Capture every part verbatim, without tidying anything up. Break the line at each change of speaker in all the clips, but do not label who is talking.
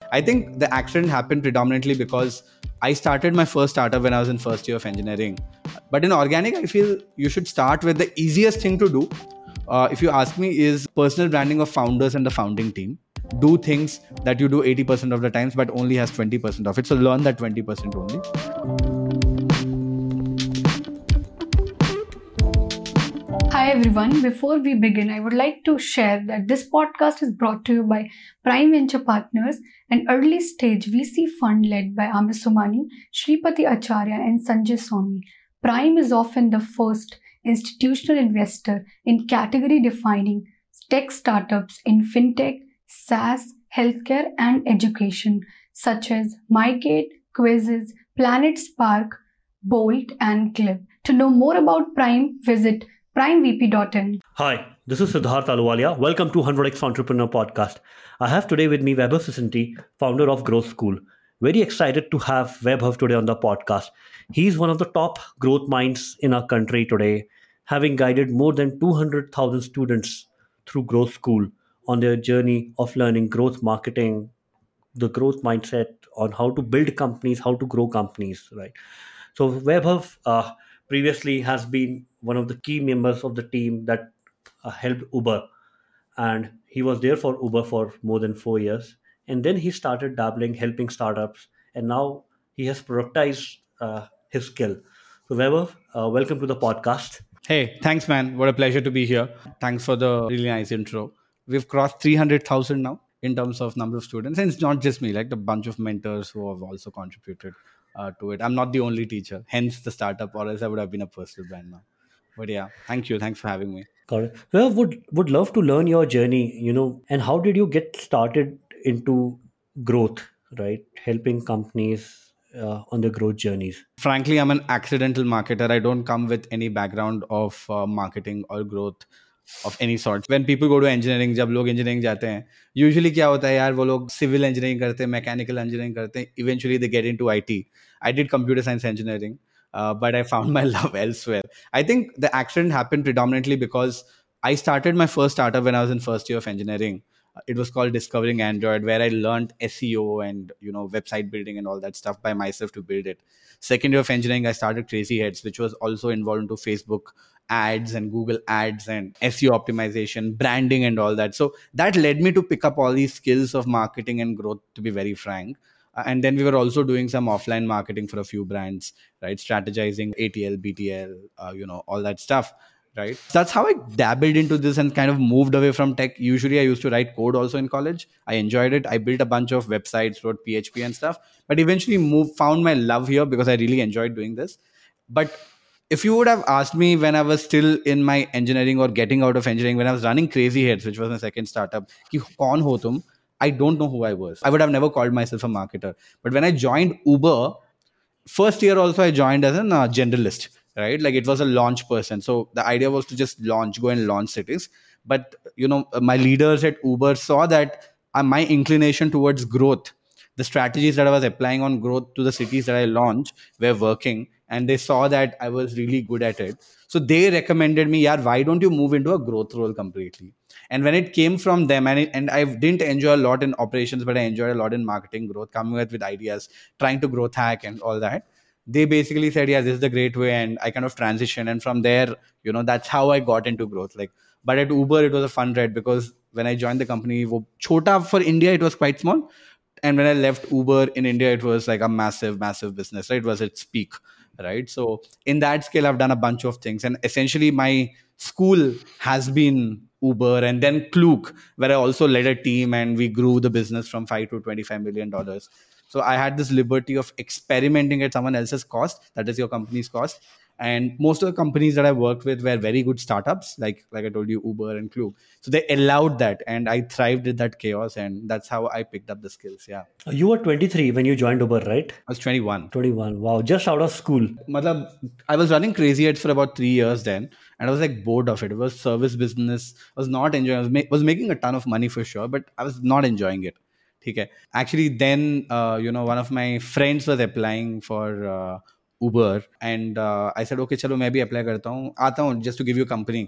I think the accident happened predominantly because I started my first startup when I was in first year of engineering. But in organic, I feel you should start with the easiest thing to do. Uh, if you ask me, is personal branding of founders and the founding team. Do things that you do eighty percent of the times, but only has twenty percent of it. So learn that twenty percent only.
Hi everyone, before we begin, I would like to share that this podcast is brought to you by Prime Venture Partners, an early stage V C fund led by Amir Somani, Shripati Acharya and Sanjay Swami. Prime is often the first institutional investor in category defining tech startups in fintech, SaaS, healthcare and education such as MyGate, Quizzes, Planet Spark, Bolt and Clip. To know more about Prime, visit prime v p dot in.
Hi, this is Siddharth Aluwalia. Welcome to one hundred x Entrepreneur Podcast. I have today with me Vaibhav Sisanti, founder of Growth School. Very excited to have Vaibhav today on the podcast. He's one of the top growth minds in our country today, having guided more than two hundred thousand students through Growth School on their journey of learning growth marketing, the growth mindset on how to build companies, how to grow companies, right? So Vaibhav uh, previously has been one of the key members of the team that uh, helped Uber, and he was there for Uber for more than four years. And then he started dabbling, helping startups, and now he has productized uh, his skill. So Vaibhav, uh, welcome to the podcast.
Hey, thanks, man. What a pleasure to be here. Thanks for the really nice intro. We've crossed three hundred thousand now in terms of number of students. And it's not just me, like a bunch of mentors who have also contributed uh, to it. I'm not the only teacher, hence the startup, or else I would have been a personal brand now. But yeah, thank you. Thanks for having me.
Got it. Well, would would love to learn your journey, you know, and how did you get started into growth, right? Helping companies uh, on their growth journeys.
Frankly, I'm an accidental marketer. I don't come with any background of uh, marketing or growth of any sort. When people go to engineering, जब लोग engineering जाते हैं, usually क्या होता है यार, वो लोग civil engineering करते हैं, mechanical engineering करते हैं, eventually they get into I T. I did computer science engineering, uh, but I found my love elsewhere. I think the accident happened predominantly because I started my first startup when I was in first year of engineering. It was called Discovering Android, where I learned S E O and you know website building and all that stuff by myself to build it. Second year of engineering, I started Crazy Heads, which was also involved into Facebook ads and Google ads and S E O optimization, branding and all that. So that led me to pick up all these skills of marketing and growth, to be very frank. Uh, and then we were also doing some offline marketing for a few brands, right? Strategizing A T L, B T L, uh, you know, all that stuff. Right. That's how I dabbled into this and kind of moved away from tech. Usually I used to write code also in college. I enjoyed it. I built a bunch of websites, wrote P H P and stuff, but eventually moved, found my love here because I really enjoyed doing this. But if you would have asked me when I was still in my engineering or getting out of engineering, when I was running Crazy Heads, which was my second startup, ki kaun ho tum? I don't know who I was. I would have never called myself a marketer. But when I joined Uber, first year also I joined as a uh, generalist. Right, like it was a launch person, so the idea was to just launch, go and launch cities. But you know, my leaders at Uber saw that uh, my inclination towards growth, the strategies that I was applying on growth to the cities that I launched were working, and they saw that I was really good at it. So they recommended me, yeah, why don't you move into a growth role completely? And when it came from them, and it, and I didn't enjoy a lot in operations, but I enjoyed a lot in marketing, growth, coming up with ideas, trying to growth hack and all that. They basically said, yeah, this is the great way. And I kind of transitioned. And from there, you know, that's how I got into growth. Like, but at Uber, it was a fun ride because when I joined the company, wo chota for India, it was quite small. And when I left Uber in India, it was like a massive, massive business, right? It was its peak, right? So in that scale, I've done a bunch of things. And essentially my school has been Uber and then Klook, where I also led a team and we grew the business from five to twenty-five million dollars. So I had this liberty of experimenting at someone else's cost, that is your company's cost. And most of the companies that I worked with were very good startups, like like I told you, Uber and Klook. So they allowed that, and I thrived in that chaos, and that's how I picked up the skills. Yeah.
You were twenty-three when you joined Uber, right?
I was twenty-one.
twenty-one. Wow, just out of school.
Matlab, I was running Crazy Heads for about three years then, and I was like bored of it. It was service business. I was not enjoying. I was, ma- was making a ton of money for sure, but I was not enjoying it. Okay. Actually, then uh, you know, one of my friends was applying for uh, Uber, and uh, I said, okay, chalo, मैं भी apply करता हूँ, आता हूँ, just to give you company.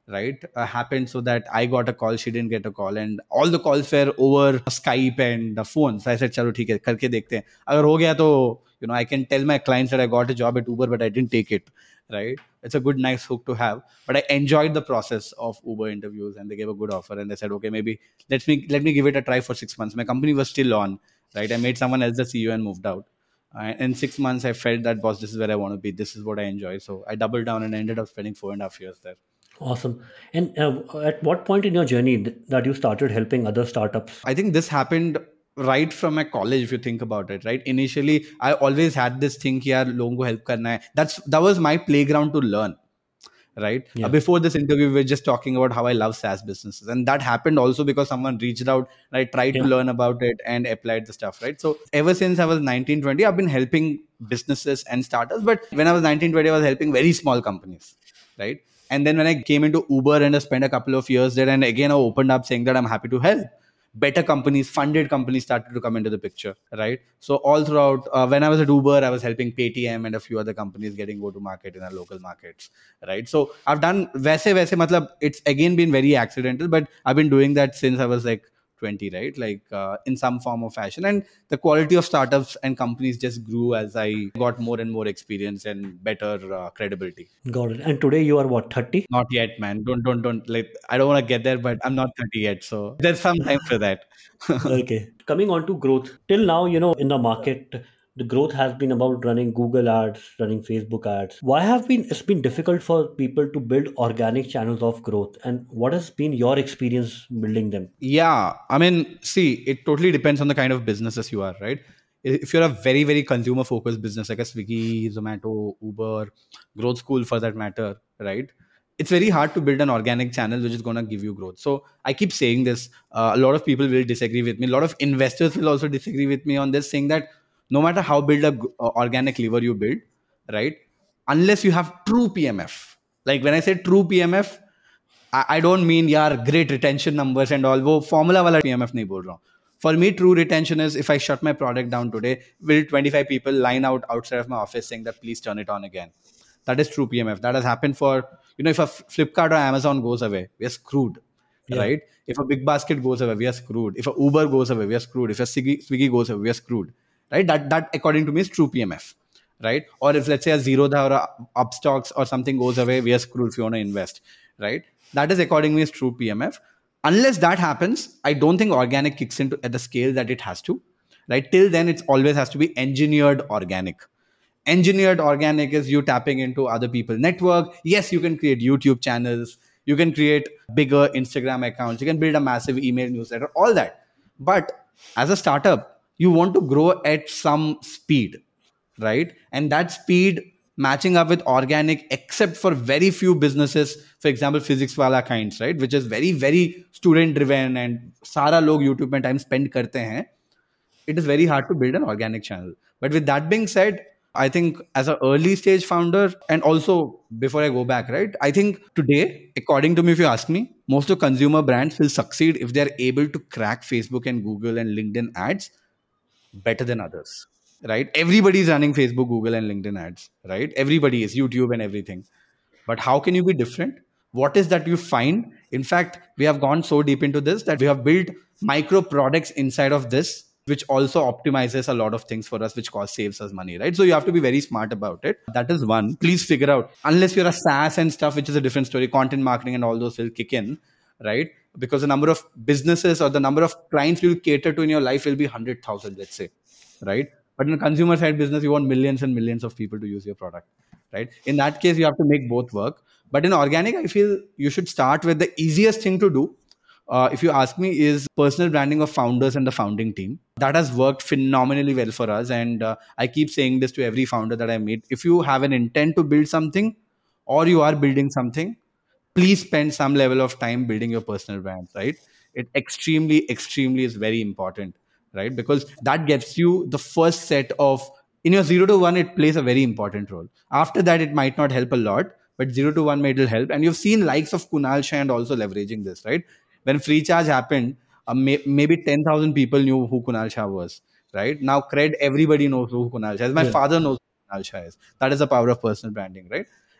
right, uh, happened so that I got a call, she didn't get a call, and all the calls were over Skype and the phone. So I said, "Chalo, theek hai, karke dekhte hain. Agar ho gaya to, you know, I can tell my clients that I got a job at Uber, but I didn't take it." Right? It's a good, nice hook to have. But I enjoyed the process of Uber interviews, and they gave a good offer, and they said, "Okay, maybe let me let me give it a try for six months." My company was still on, right? I made someone else the C E O and moved out. Uh, in six months, I felt that, boss, this is where I want to be. This is what I enjoy. So I doubled down and ended up spending four and a half years there.
Awesome. And uh, at what point in your journey th- that you started helping other startups?
I think this happened right from my college, if you think about it, right? Initially, I always had this thing here, logon ko help karna hai. That's that was my playground to learn, right?
Yeah.
Uh, before this interview, we were just talking about how I love SaaS businesses, and that happened also because someone reached out. And I tried
Yeah.
to learn about it and applied the stuff, right? So ever since I was nineteen, twenty, I've been helping businesses and startups. But when I was nineteen, twenty, I was helping very small companies, right? And then when I came into Uber and I spent a couple of years there, and again I opened up saying that I'm happy to help. Better companies, funded companies started to come into the picture, right? So all throughout, uh, when I was at Uber, I was helping Paytm and a few other companies getting go to market in our local markets, right? So I've done वैसे वैसे मतलब it's again been very accidental, but I've been doing that since I was like twenty, right? Like uh, in some form or fashion. And the quality of startups and companies just grew as I got more and more experience and better uh, credibility.
Got it. And today you are what, thirty?
Not yet, man. Don't, don't, don't. Like, I don't want to get there, but I'm not thirty yet. So there's some time for that.
Okay. Coming on to growth. Till now, you know, in the market, the growth has been about running Google ads, running Facebook ads. Why have been it's been difficult for people to build organic channels of growth? And what has been your experience building them?
Yeah. I mean, see, it totally depends on the kind of businesses you are, right? If you're a very, very consumer focused business like a Swiggy, Zomato, Uber, Growth School for that matter, right? It's very hard to build an organic channel which is going to give you growth. So I keep saying this. Uh, a lot of people will disagree with me. A lot of investors will also disagree with me on this, saying that no matter how build a g- uh, organic lever you build, right? Unless you have true P M F. Like when I say true P M F, I, I don't mean yaar great retention numbers and all. वो formula वाला P M F नहीं बोल रहा हूँ. For me, true retention is if I shut my product down today, will twenty-five people line out outside of my office saying that please turn it on again. That is true P M F. That has happened for, you know, if a Flipkart or Amazon goes away, we are screwed,
Yeah.
right? If a Big Basket goes away, we are screwed. If a Uber goes away, we are screwed. If a Swiggy, Swiggy goes away, we are screwed, right? That, that according to me is true P M F, right? Or if let's say a Zerodha or a Upstocks or something goes away, we are screwed if you want to invest, right? That is according to me is true P M F. Unless that happens, I don't think organic kicks into at the scale that it has to, right? Till then, it always has to be engineered organic. Engineered organic is you tapping into other people's network. Yes, you can create YouTube channels, you can create bigger Instagram accounts, you can build a massive email newsletter, all that. But as a startup, you want to grow at some speed, right? And that speed matching up with organic, except for very few businesses, for example, physics wala kinds, right? Which is very, very student driven and सारा लोग YouTube में time spend करते हैं. It is very hard to build an organic channel. But with that being said, I think as an early stage founder, and also before I go back, right? I think today, according to me, if you ask me, most of consumer brands will succeed if they're able to crack Facebook and Google and LinkedIn ads better than others, right? Everybody is running Facebook, Google, and LinkedIn ads, right? Everybody is YouTube and everything. But how can you be different? What is that you find? In fact, we have gone so deep into this that we have built micro products inside of this, which also optimizes a lot of things for us, which cost saves us money, right? So you have to be very smart about it. That is one. Please figure out, unless you're a SaaS and stuff, which is a different story, content marketing and all those will kick in, right? Because the number of businesses or the number of clients you cater to in your life will be one hundred thousand, let's say, right? But in a consumer side business, you want millions and millions of people to use your product, right? In that case, you have to make both work. But in organic, I feel you should start with the easiest thing to do. Uh, if you ask me, is personal branding of founders and the founding team. That has worked phenomenally well for us. And uh, I keep saying this to every founder that I meet. If you have an intent to build something or you are building something, please spend some level of time building your personal brand, right? It extremely, extremely is very important, right? Because that gets you the first set of, in your zero to one, it plays a very important role. After that, it might not help a lot, but zero to one, it will help. And you've seen likes of Kunal Shah and also leveraging this, right? When free charge happened, uh, may, maybe ten thousand people knew who Kunal Shah was, right? Now, cred, everybody knows who Kunal Shah is. My
Yeah.
father knows who Kunal Shah is. That is the power of personal branding, right?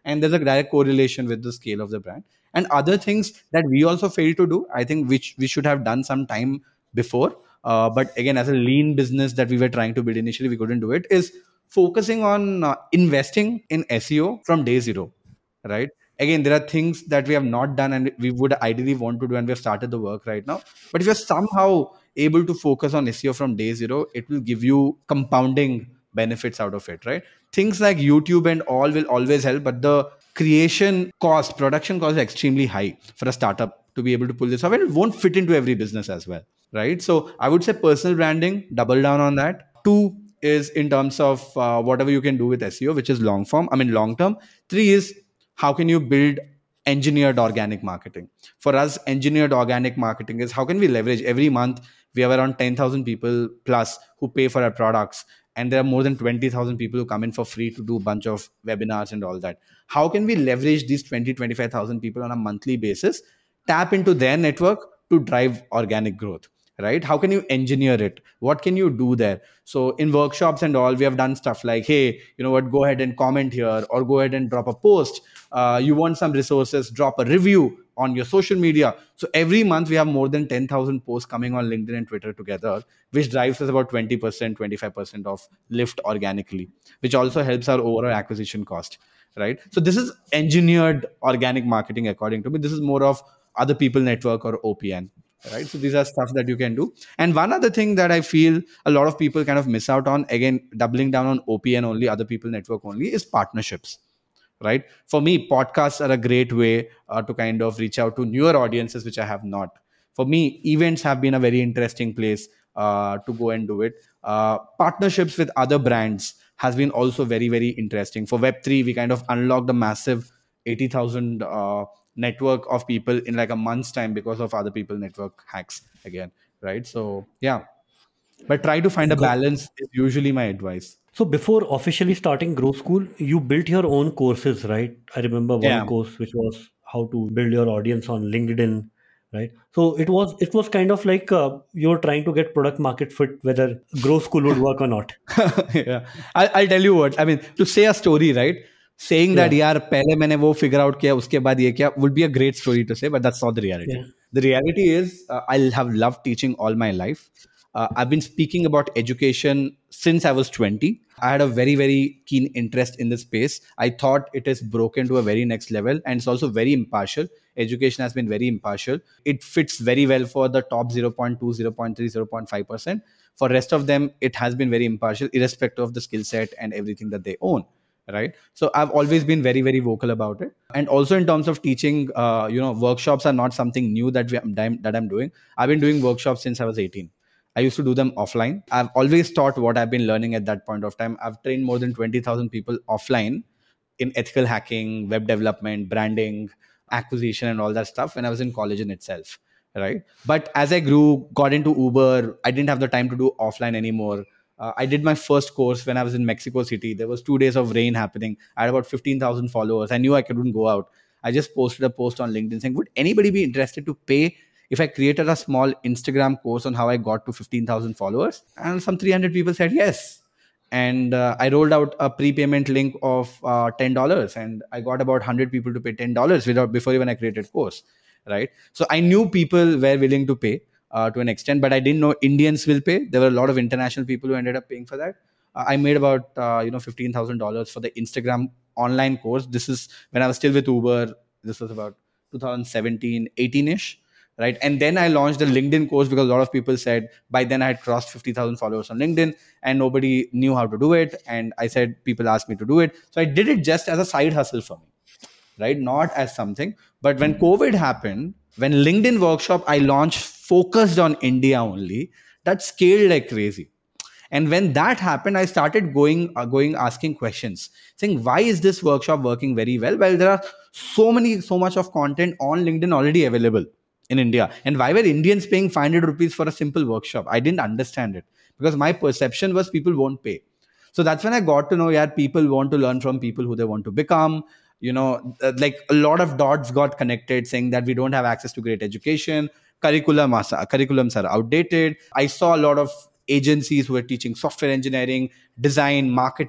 and there's a direct correlation with the scale of the brand. And other things that we also fail to do, I think, which we should have done some time before, uh, but again, as a lean business that we were trying to build initially, we couldn't do it, is focusing on uh, investing in S E O from day zero, right? Again, there are things that we have not done and we would ideally want to do, and we have started the work right now. But if you're somehow able to focus on S E O from day zero, it will give you compounding benefits out of it, right? Things like YouTube and all will always help, but the creation cost, production cost is extremely high for a startup to be able to pull this off, and it won't fit into every business as well, right? So I would say personal branding, double down on that. Two is in terms of uh, whatever you can do with S E O, which is long form, I mean long term. Three is how can you build engineered organic marketing. For us, engineered organic marketing is how can we leverage every month. We have around ten thousand people plus who pay for our products, and there are more than twenty thousand people who come in for free to do a bunch of webinars and all that. How can we leverage these twenty, twenty-five thousand people on a monthly basis, tap into their network to drive organic growth, right? How can you engineer it? What can you do there? So in workshops and all, we have done stuff like, hey, you know what, go ahead and comment here, or go ahead and drop a post. Uh, you want some resources, drop a review on your social media. So every month we have more than ten thousand posts coming on LinkedIn and Twitter together, which drives us about twenty percent, twenty-five percent of lift organically, which also helps our overall acquisition cost, right? So this is engineered organic marketing according to me. This is more of other people network or O P N, right? So these are stuff that you can do. And one other thing that I feel a lot of people kind of miss out on, again, doubling down on O P N only, other people network only, is partnerships, right? For me, podcasts are a great way uh, to kind of reach out to newer audiences, which I have not. For me, events have been a very interesting place uh, to go and do it. Uh, partnerships with other brands has been also very, very interesting. For Web three, we kind of unlocked a massive eighty thousand uh, network of people in like a month's time because of other people network hacks again, right? So yeah, but try to find a
Go-
balance is usually my advice.
So before officially starting Grow School, you built your own courses, right? I remember one
Yeah.
course which was how to build your audience on LinkedIn, right? So it was it was kind of like uh, you're trying to get product market fit whether Grow School would work or not.
Yeah, I, I'll tell you what. I mean, to say a story, right? Saying that,
Yeah,
यार पहले मैंने वो figure out किया उसके बाद ये किया would be a great story to say, but that's not the reality.
yeah.
The reality is, uh, I have loved teaching all my life. Uh, I've been speaking about education since I was twenty. I had a very, very keen interest in this space. I thought it is broken to a very next level, and it's also very impartial. Education has been very impartial. It fits very well for the top zero point two, zero point three, zero point five percent. For rest of them, it has been very impartial, irrespective of the skill set and everything that they own, right? So I've always been very, very vocal about it. And also in terms of teaching, uh, you know, workshops are not something new that we, that I'm doing. I've been doing workshops since I was eighteen. I used to do them offline. I've always taught what I've been learning at that point of time. I've trained more than twenty thousand people offline in ethical hacking, web development, branding, acquisition, and all that stuff when I was in college in itself, right? But as I grew, got into Uber, I didn't have the time to do offline anymore. Uh, I did my first course when I was in Mexico City. There was two days of rain happening. I had about fifteen thousand followers. I knew I couldn't go out. I just posted a post on LinkedIn saying, would anybody be interested to pay if I created a small Instagram course on how I got to fifteen thousand followers? And some three hundred people said yes. And uh, I rolled out a prepayment link of uh, ten dollars, and I got about one hundred people to pay ten dollars without before even I created course, right? So I knew people were willing to pay uh, to an extent, but I didn't know Indians will pay. There were a lot of international people who ended up paying for that. Uh, I made about uh, you know fifteen thousand dollars for the Instagram online course. This is when I was still with Uber. This was about twenty seventeen, eighteen ish, right? And then I launched the LinkedIn course because a lot of people said by then I had crossed fifty thousand followers on LinkedIn and nobody knew how to do it. And I said, people asked me to do it. So I did it just as a side hustle for me, right? Not as something. But when COVID happened, when LinkedIn Workshop I launched focused on India only, that scaled like crazy. And when that happened, I started going, uh, going, asking questions, saying, why is this workshop working very well? Well, there are so many, so much of content on LinkedIn already available in India. And why were Indians paying five hundred rupees for a simple workshop? I didn't understand it because my perception was people won't pay. So that's when I got to know, yeah, people want to learn from people who they want to become. You know, uh, like a lot of dots got connected saying that we don't have access to great education. Curriculum, are- curriculums are outdated. I saw a lot of agencies who were teaching software engineering, design, marketing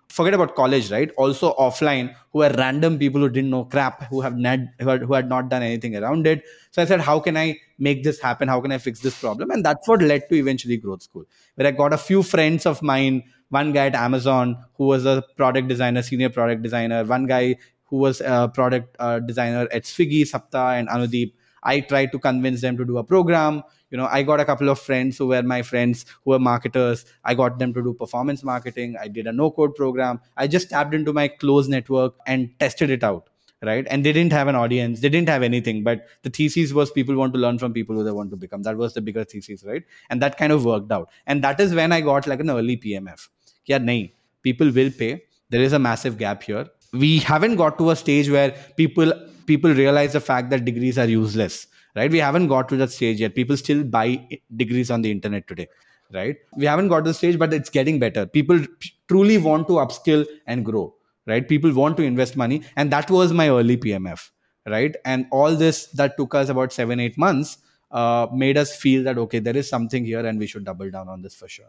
forget about college, right? Also offline, who are random people who didn't know crap, who have not who had, who had not done anything around it. So I said, how can I make this happen? How can I fix this problem? And that's what led to eventually Growth School, where I got a few friends of mine. One guy at Amazon who was a product designer, senior product designer. One guy who was a product uh, designer at Swiggy, Sapta and Anudeep. I tried to convince them to do a program. You know, I got a couple of friends who were my friends who were marketers. I got them to do performance marketing. I did a no code program. I just tapped into my close network and tested it out. Right. And they didn't have an audience. They didn't have anything. But the thesis was people want to learn from people who they want to become. That was the bigger thesis. Right. And that kind of worked out. And that is when I got like an early P M F. Yeah, nahi, people will pay. There is a massive gap here. We haven't got to a stage where people people realize the fact that degrees are useless, right? We haven't got to that stage yet. People still buy degrees on the internet today, right? We haven't got to the stage, but it's getting better. People truly want to upskill and grow, right? People want to invest money. And that was my early P M F, right? And all this that took us about seven, eight months uh, made us feel that, okay, there is something here and we should double down on this for sure.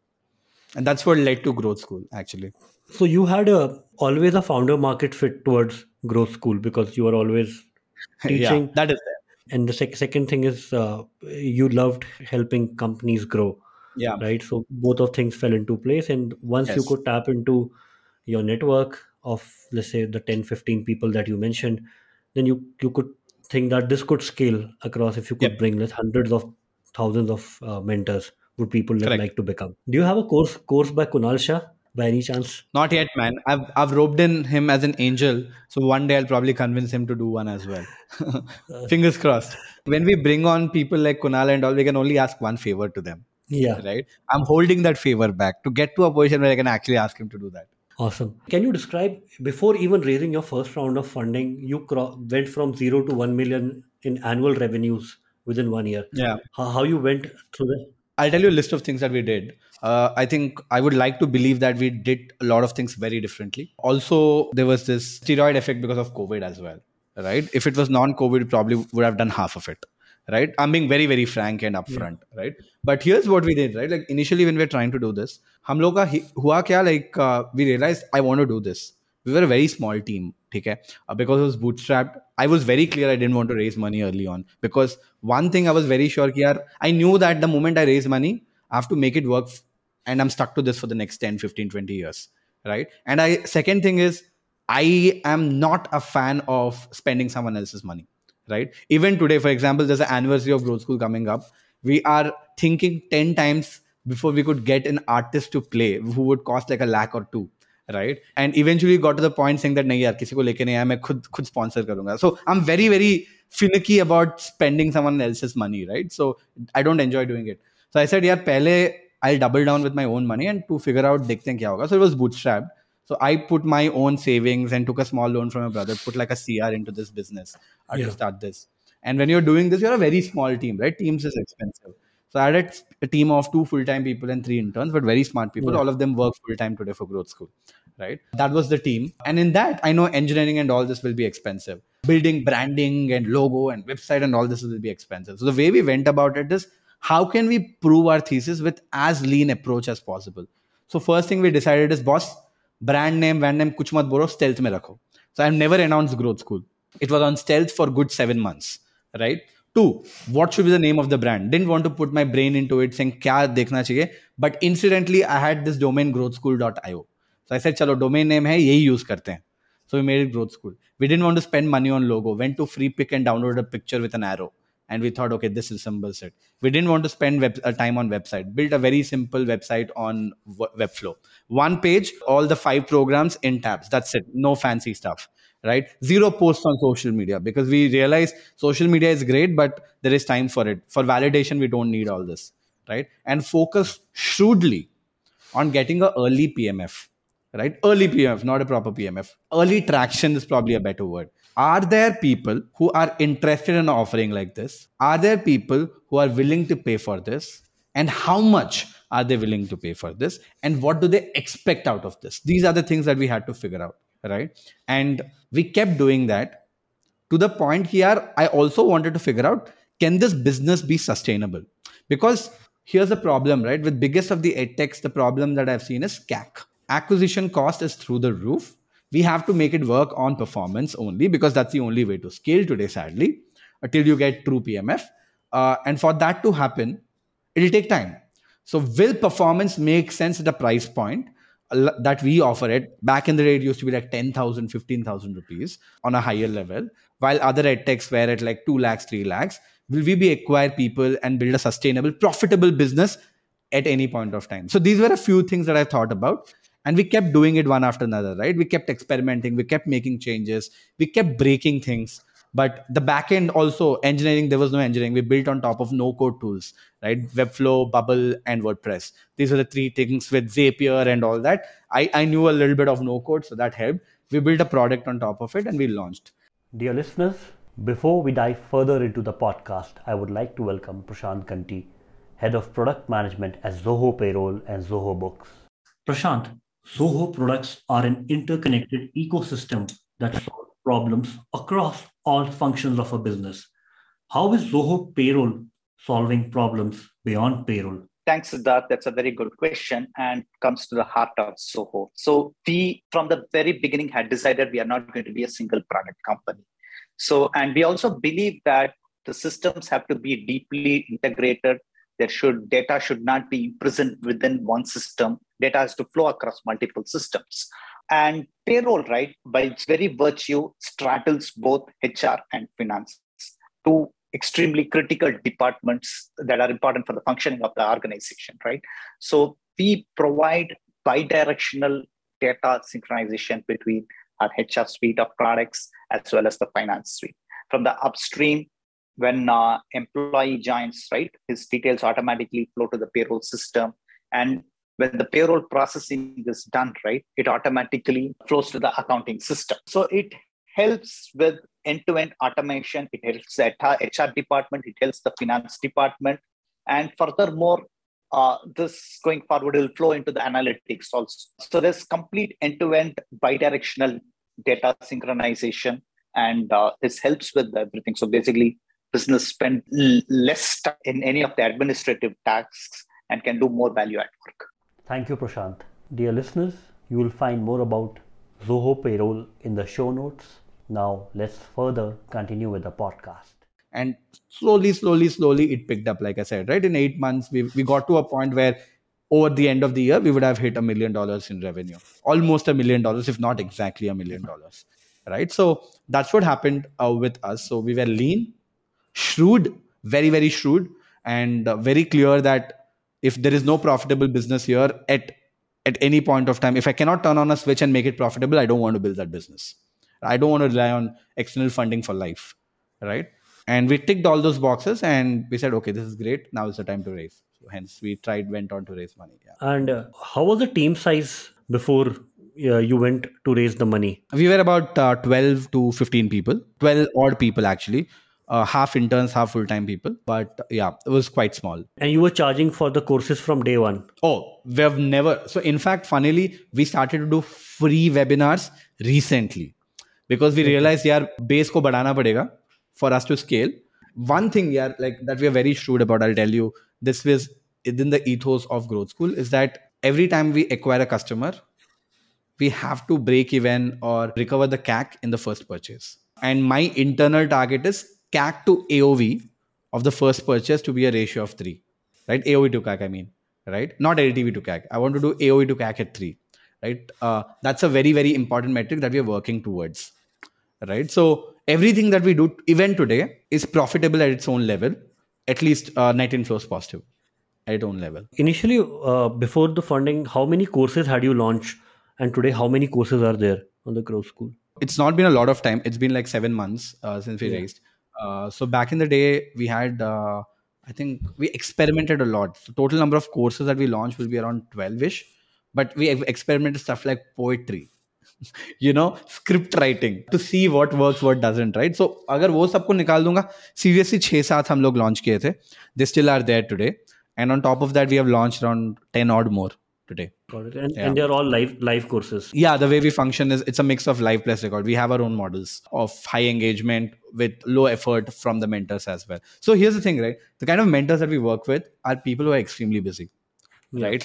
And that's what led to Growth School, actually.
So you had a always a founder market fit towards Growth School because you were always teaching.
Yeah, that is there.
And the sec- second thing is uh, you loved helping companies grow.
Yeah.
Right. So both of things fell into place. And once
Yes.
you could tap into your network of, let's say, the ten, fifteen people that you mentioned, then you, you could think that this could scale across if you could
Yep.
bring like, hundreds of thousands of uh, mentors would people
Correct.
like to become. Do you have a course course by Kunal Shah by any chance?
Not yet, man. I've I've roped in him as an angel, so one day I'll probably convince him to do one as well. Fingers crossed. When we bring on people like Kunal and all, we can only ask one favor to them.
Yeah.
Right. I'm holding that favor back to get to a position where I can actually ask him to do that.
Awesome. Can you describe, before even raising your first round of funding, you cro- went from zero to one million in annual revenues within one year?
Yeah.
How, how you went through that?
I'll tell you a list of things that we did. Uh, I think I would like to believe that we did a lot of things very differently. Also, there was this steroid effect because of COVID as well, right? If it was non-COVID, we probably would have done half of it, right? I'm being very, very frank and upfront, yeah. Right? But here's what we did, right? Like initially when we were trying to do this, hum log ka hua kya, like uh, we realized I want to do this. We were a very small team, okay? Uh, because it was bootstrapped. I was very clear I didn't want to raise money early on because one thing I was very sure ki, I knew that the moment I raise money, I have to make it work and I'm stuck to this for the next ten, fifteen, twenty years, right? And I second thing is I am not a fan of spending someone else's money, right? Even today, for example, there's an anniversary of Growth School coming up. We are thinking ten times before we could get an artist to play who would cost like a lakh or two. Right. And eventually got to the point saying that nahi yaar, kisi ko leke nahi aaya, main khud, khud sponsor karunga. So I'm very, very finicky about spending someone else's money. Right. So I don't enjoy doing it. So I said, yaar, pehle I'll double down with my own money and to figure out dekhte hain kya hoga. So it was bootstrapped. So I put my own savings and took a small loan from my brother, put like a C R into this business uh, yeah. to start this. And when you're doing this, you're a very small team, right? Teams is expensive. So I had a team of two full-time people and three interns, but very smart people. Yeah. All of them work full-time today for Growth School, right? That was the team. And in that, I know engineering and all this will be expensive. Building branding and logo and website and all this will be expensive. So the way we went about it is, how can we prove our thesis with as lean approach as possible? So first thing we decided is, boss, brand name, brand name, kuch mat bolo, stealth mein rakho. So I've never announced Growth School. It was on stealth for good seven months, right? Two, what should be the name of the brand? Didn't want to put my brain into it saying kya dekhna chahiye. But incidentally, I had this domain growth school dot io. So I said, chalo, domain name hai, yehi use karte hain. So we made it Growth School. We didn't want to spend money on logo. Went to Free Pick and downloaded a picture with an arrow. And we thought, okay, this resembles it. We didn't want to spend web, uh, time on website. Built a very simple website on w- Webflow. One page, all the five programs in tabs. That's it. No fancy stuff. Right? Zero posts on social media because we realize social media is great, but there is time for it. For validation, we don't need all this. Right? And focus shrewdly on getting an early P M F. Right? Early P M F, not a proper P M F. Early traction is probably a better word. Are there people who are interested in offering like this? Are there people who are willing to pay for this? And how much are they willing to pay for this? And what do they expect out of this? These are the things that we had to figure out. Right? And we kept doing that to the point here. I also wanted to figure out, can this business be sustainable? Because here's the problem, right? With biggest of the edtechs, the problem that I've seen is C A C. acquisition cost is through the roof. We have to make it work on performance only because that's the only way to scale today, sadly, until you get true P M F. Uh, and for that to happen, it'll take time. So will performance make sense at a price point that we offer it? Back in the day, it used to be like ten thousand, fifteen thousand rupees on a higher level, while other edtechs were at like two lakhs, three lakhs. Will we be acquire people and build a sustainable, profitable business at any point of time? So these were a few things that I thought about. And we kept doing it one after another, right? We kept experimenting. We kept making changes. We kept breaking things. But the backend also, engineering, there was no engineering. We built on top of no-code tools, right? Webflow, Bubble, and WordPress. These are the three things with Zapier and all that. I, I knew a little bit of no-code, so that helped. We built a product on top of it and we launched.
Dear listeners, before we dive further into the podcast, I would like to welcome Prashant Kanti, Head of Product Management at Zoho Payroll and Zoho Books. Prashant, Zoho products are an interconnected ecosystem that solves problems across all functions of a business. How is Zoho Payroll solving problems beyond payroll?
Thanks, Siddharth. That's a very good question and comes to the heart of Zoho. So we, from the very beginning, had decided we are not going to be a single product company. So, and we also believe that the systems have to be deeply integrated. There should data should not be imprisoned within one system. Data has to flow across multiple systems. And payroll, right, by its very virtue, straddles both H R and finance, two extremely critical departments that are important for the functioning of the organization, right? So we provide bidirectional data synchronization between our H R suite of products as well as the finance suite. From the upstream, when uh, employee joins, right, his details automatically flow to the payroll system. And when the payroll processing is done, right, it automatically flows to the accounting system. So it helps with end-to-end automation. It helps the H R department. It helps the finance department. And furthermore, uh, this going forward will flow into the analytics also. So there's complete end-to-end bidirectional data synchronization, and uh, this helps with everything. So basically, business spend l- less time in any of the administrative tasks and can do more value at work.
Thank you, Prashant. Dear listeners, you will find more about Zoho Payroll in the show notes. Now, let's further continue with the podcast.
And slowly, slowly, slowly, it picked up, like I said, right? In eight months, we, we got to a point where over the end of the year, we would have hit a million dollars in revenue. Almost a million dollars, if not exactly a million dollars, right? So that's what happened uh, with us. So we were lean, shrewd, very, very shrewd, and uh, very clear that if there is no profitable business here at, at any point of time, if I cannot turn on a switch and make it profitable, I don't want to build that business. I don't want to rely on external funding for life, right? And we ticked all those boxes and we said, okay, this is great. Now is the time to raise. So hence we tried, went on to raise money. Yeah.
And uh, how was the team size before uh, you went to raise the money?
We were about uh, twelve to fifteen people, twelve odd people actually. Uh, half interns, half full-time people. But yeah, it was quite small.
And you were charging for the courses from day one?
Oh, we've never. So in fact, funnily, we started to do free webinars recently because we realized, yeah, base ko badhana padega for us to scale. One thing, yeah, like that we are very shrewd about, I'll tell you, this was within the ethos of Growth School, is that every time we acquire a customer, we have to break even or recover the C A C in the first purchase. And my internal target is C A C to A O V of the first purchase to be a ratio of three, right? A O V to C A C, I mean, right? Not L T V to C A C. I want to do A O V to C A C at three, right? Uh, that's a very, very important metric that we are working towards, right? So everything that we do even today is profitable at its own level, at least uh, net inflows positive at its own level.
Initially, uh, before the funding, how many courses had you launched? And today, how many courses are there on the Growth School?
It's not been a lot of time. It's been like seven months uh, since we yeah. raised. Uh, so back in the day, we had, uh, I think we experimented a lot. The total number of courses that we launched will be around twelve-ish. But we experimented stuff like poetry, you know, script writing to see what works, what doesn't, right? So agar wo sabko nikal dunga, seriously six seven hum log launch kiye the. They still are there today. And on top of that, we have launched around ten odd more today.
Got it. And, yeah. and they're all live live courses.
Yeah, the way we function is it's a mix of live plus record. We have our own models of high engagement with low effort from the mentors as well. So here's the thing, right? The kind of mentors that we work with are people who are extremely busy, yeah. right? Like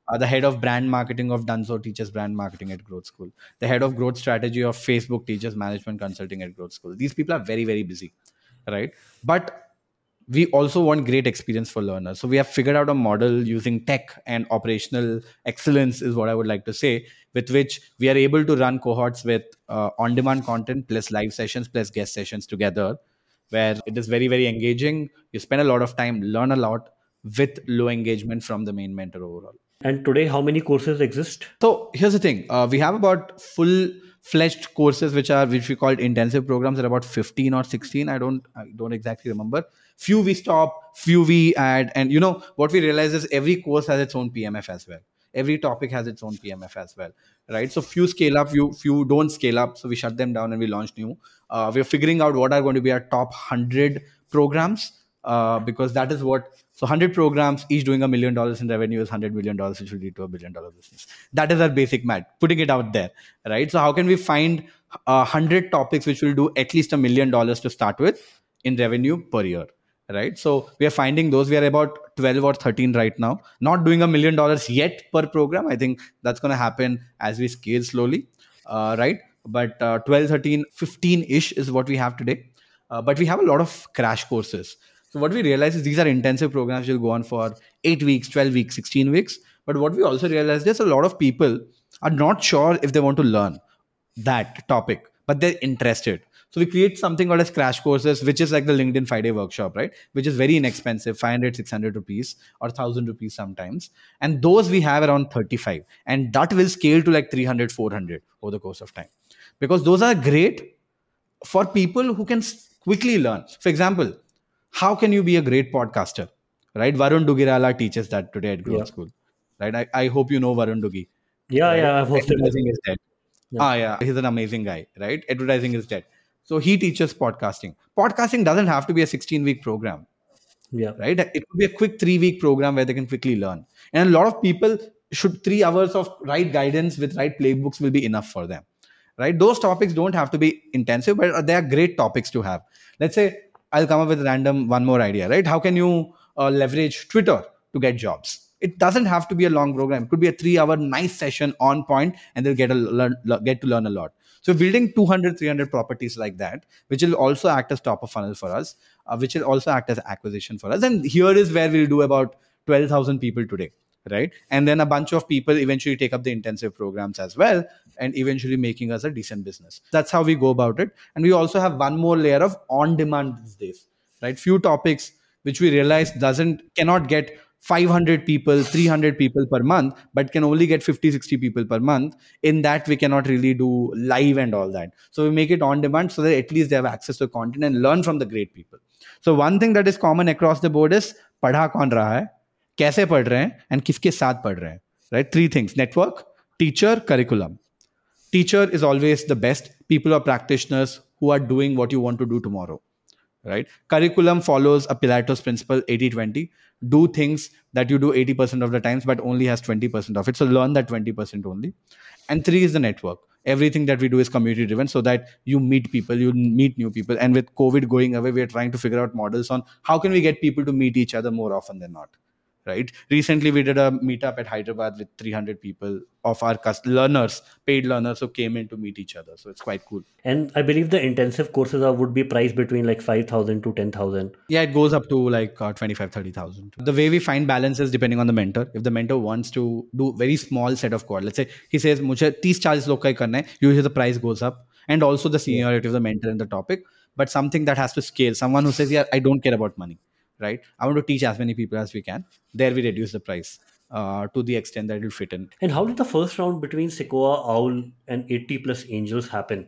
Uh, the head of brand marketing of Dunzo teaches brand marketing at Growth School. The head of growth strategy of Facebook teaches management consulting at Growth School. These people are very, very busy, right? But we also want great experience for learners. So we have figured out a model using tech and operational excellence is what I would like to say, with which we are able to run cohorts with uh, on-demand content plus live sessions plus guest sessions together, where it is very, very engaging. You spend a lot of time, learn a lot with low engagement from the main mentor overall.
And today, how many courses exist?
So here's the thing. Uh, we have about full-fledged courses, which are which we called intensive programs, at about fifteen or sixteen. I don't I don't exactly remember. Few we stop, few we add. And you know what we realize is every course has its own P M F as well. Every topic has its own P M F as well, right? So few scale up, few, few don't scale up. So we shut them down and we launch new. Uh, we're figuring out what are going to be our top one hundred programs, uh, because that is what, so one hundred programs, each doing a million dollars in revenue is one hundred million dollars, which will lead to a billion dollar business. That is our basic math, putting it out there, right? So how can we find uh, one hundred topics which will do at least a million dollars to start with in revenue per year, right? So we are finding those. We are about twelve or thirteen right now, not doing a million dollars yet per program. I think that's going to happen as we scale slowly, uh, right? But uh, twelve, thirteen, fifteen-ish is what we have today. Uh, but we have a lot of crash courses. So what we realize is these are intensive programs which will go on for eight weeks, twelve weeks, sixteen weeks. But what we also realized is a lot of people are not sure if they want to learn that topic, but they're interested. So we create something called as crash courses, which is like the LinkedIn five-day workshop, right? Which is very inexpensive, five hundred, six hundred rupees or one thousand rupees sometimes. And those we have around thirty-five. And that will scale to like three hundred, four hundred over the course of time. Because those are great for people who can quickly learn. For example, how can you be a great podcaster, right? Varun Dugirala teaches that today at Growth
Yeah.
School, right? I, I hope you know Varun Dugi.
Yeah,
right?
yeah, I've hosted.
Advertising is dead.
Yeah.
Ah, yeah, he's an amazing guy, right? Advertising is dead. So he teaches podcasting. Podcasting doesn't have to be a sixteen-week program,
Yeah.
right? It could be a quick three-week program where they can quickly learn. And a lot of people should three hours of right guidance with right playbooks will be enough for them, right? Those topics don't have to be intensive, but they are great topics to have. Let's say I'll come up with random one more idea, right? How can you uh, leverage Twitter to get jobs? It doesn't have to be a long program. It could be a three-hour nice session on point, and they'll get a learn, get to learn a lot. So building two hundred, three hundred properties like that, which will also act as top of funnel for us, uh, which will also act as acquisition for us. And here is where we'll do about twelve thousand people today, right? And then a bunch of people eventually take up the intensive programs as well, and eventually making us a decent business. That's how we go about it. And we also have one more layer of on-demand these days, right? Few topics which we realize doesn't cannot get five hundred people, three hundred people per month, but can only get fifty, sixty people per month. In that, we cannot really do live and all that. So we make it on demand so that at least they have access to content and learn from the great people. So one thing that is common across the board is पढ़ा कौन रहा है, कैसे पढ़ रहे हैं, and किसके साथ पढ़ रहे हैं, right? Three things: network, teacher, curriculum. Teacher is always the best. People are practitioners who are doing what you want to do tomorrow, right? Curriculum follows a Pilato's principle, eighty twenty. Do things that you do eighty percent of the times, but only has twenty percent of it. So learn that twenty percent only. And three is the network. Everything that we do is community driven so that you meet people, you meet new people. And with COVID going away, we are trying to figure out models on how can we get people to meet each other more often than not. Right. Recently, we did a meetup at Hyderabad with three hundred people of our learners, paid learners who came in to meet each other. So it's quite cool.
And I believe the intensive courses are would be priced between like five thousand to ten thousand.
Yeah, it goes up to like uh, twenty-five, thirty thousand. The way we find balance is depending on the mentor. If the mentor wants to do very small set of quad, let's say he says, "Mujhe thirty, forty log ka hi karna hai," usually the price goes up. And also the seniority of the mentor in the topic. But something that has to scale. Someone who says, yeah, I don't care about money. Right? I want to teach as many people as we can. There we reduce the price uh, to the extent that it will fit in.
And how did the first round between Sequoia, Owl, and eighty plus angels happen?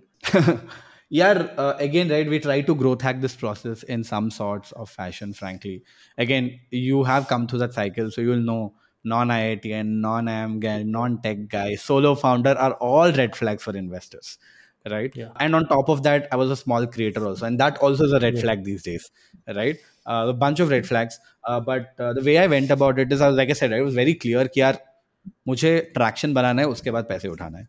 Yeah, uh, again, right, we try to growth hack this process in some sorts of fashion, frankly. Again, you have come through that cycle, so you will know non-I I T N, non-I I M guy, non-tech guy, solo founder are all red flags for investors. Right.
Yeah.
And on top of that, I was a small creator also. And that also is a red yeah. flag these days. Right. Uh, a bunch of red flags. Uh, but uh, the way I went about it is, I was, like I said, right, it was very clear कि यार मुझे traction बनाना है, उसके बाद पैसे उठाना है.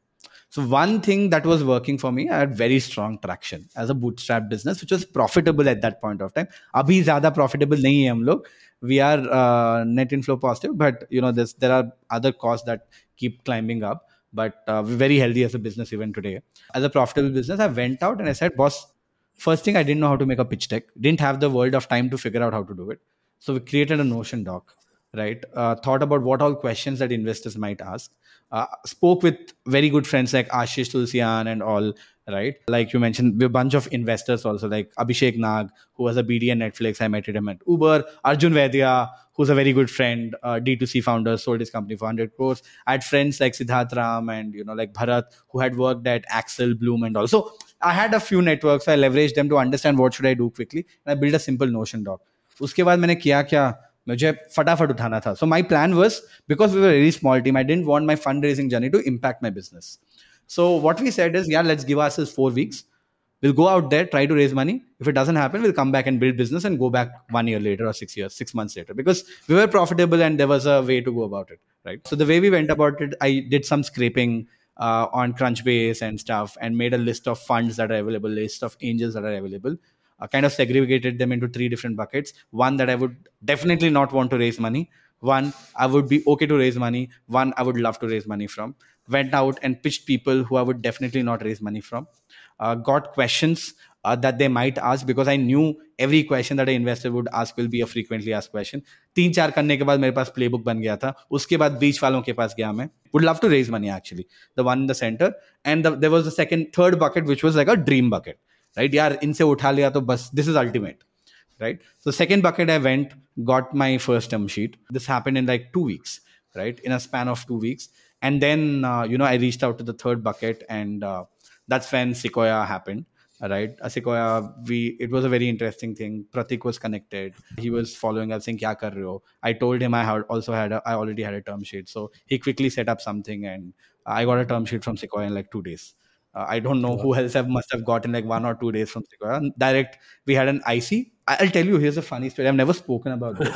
So one thing that was working for me, I had very strong traction as a bootstrap business, which was profitable at that point of time. Abhi zyada profitable nahi hai hum log. We are uh, net inflow positive, but you know, there's, there are other costs that keep climbing up. But uh, we're very healthy as a business even today. As a profitable business, I went out and I said, boss, first thing, I didn't know how to make a pitch deck. Didn't have the world of time to figure out how to do it. So we created a Notion doc, right? Uh, thought about what all questions that investors might ask. Uh, spoke with very good friends like Ashish Tulsian and all, right? Like you mentioned, we're a bunch of investors also, like Abhishek Nag, who was a B D at Netflix. I met him at Uber. Arjun Vaidya, who's a very good friend, uh, D two C founder, sold his company for one hundred crores. I had friends like Siddharth Ram and, you know, like Bharat, who had worked at Axel, Bloom and all. So I had a few networks. I leveraged them to understand what should I do quickly. And I built a simple Notion doc. उसके बाद मैंने किया क्या, मुझे फटाफट उठाना था. So my plan was, because we were a very small team, I didn't want my fundraising journey to impact my business. So what we said is, yeah, let's give ourselves four weeks. We'll go out there, try to raise money. If it doesn't happen, we'll come back and build business and go back one year later or six years, six months later, because we were profitable and there was a way to go about it, right? So the way we went about it, I did some scraping uh, on Crunchbase and stuff and made a list of funds that are available, list of angels that are available. I kind of segregated them into three different buckets. One that I would definitely not want to raise money. One, I would be okay to raise money. One, I would love to raise money from. Went out and pitched people who I would definitely not raise money from. Uh, got questions uh, that they might ask, because I knew every question that an investor would ask will be a frequently asked question. तीन चार करने के बाद मेरे पास playbook बन गया था. उसके बाद बीच वालों के पास गया मैं. Would love to raise money actually. The one in the center. And the, there was the second, third bucket, which was like a dream bucket. Right? यार इनसे उठा लिया तो बस, this is ultimate. Right? So second bucket, I went, got my first term sheet. This happened in like two weeks, right? In a span of two weeks. And then, uh, you know, I reached out to the third bucket, and uh, that's when Sequoia happened, right? Uh, Sequoia, we, it was a very interesting thing. Pratik was connected. He was following us saying, kya kar rahe ho? I told him I had also had, a, I already had a term sheet. So he quickly set up something, and I got a term sheet from Sequoia in like two days. Uh, I don't know who else have must have gotten like one or two days from Sequoia. Direct, we had an I C. I'll tell you, here's a funny story. I've never spoken about this.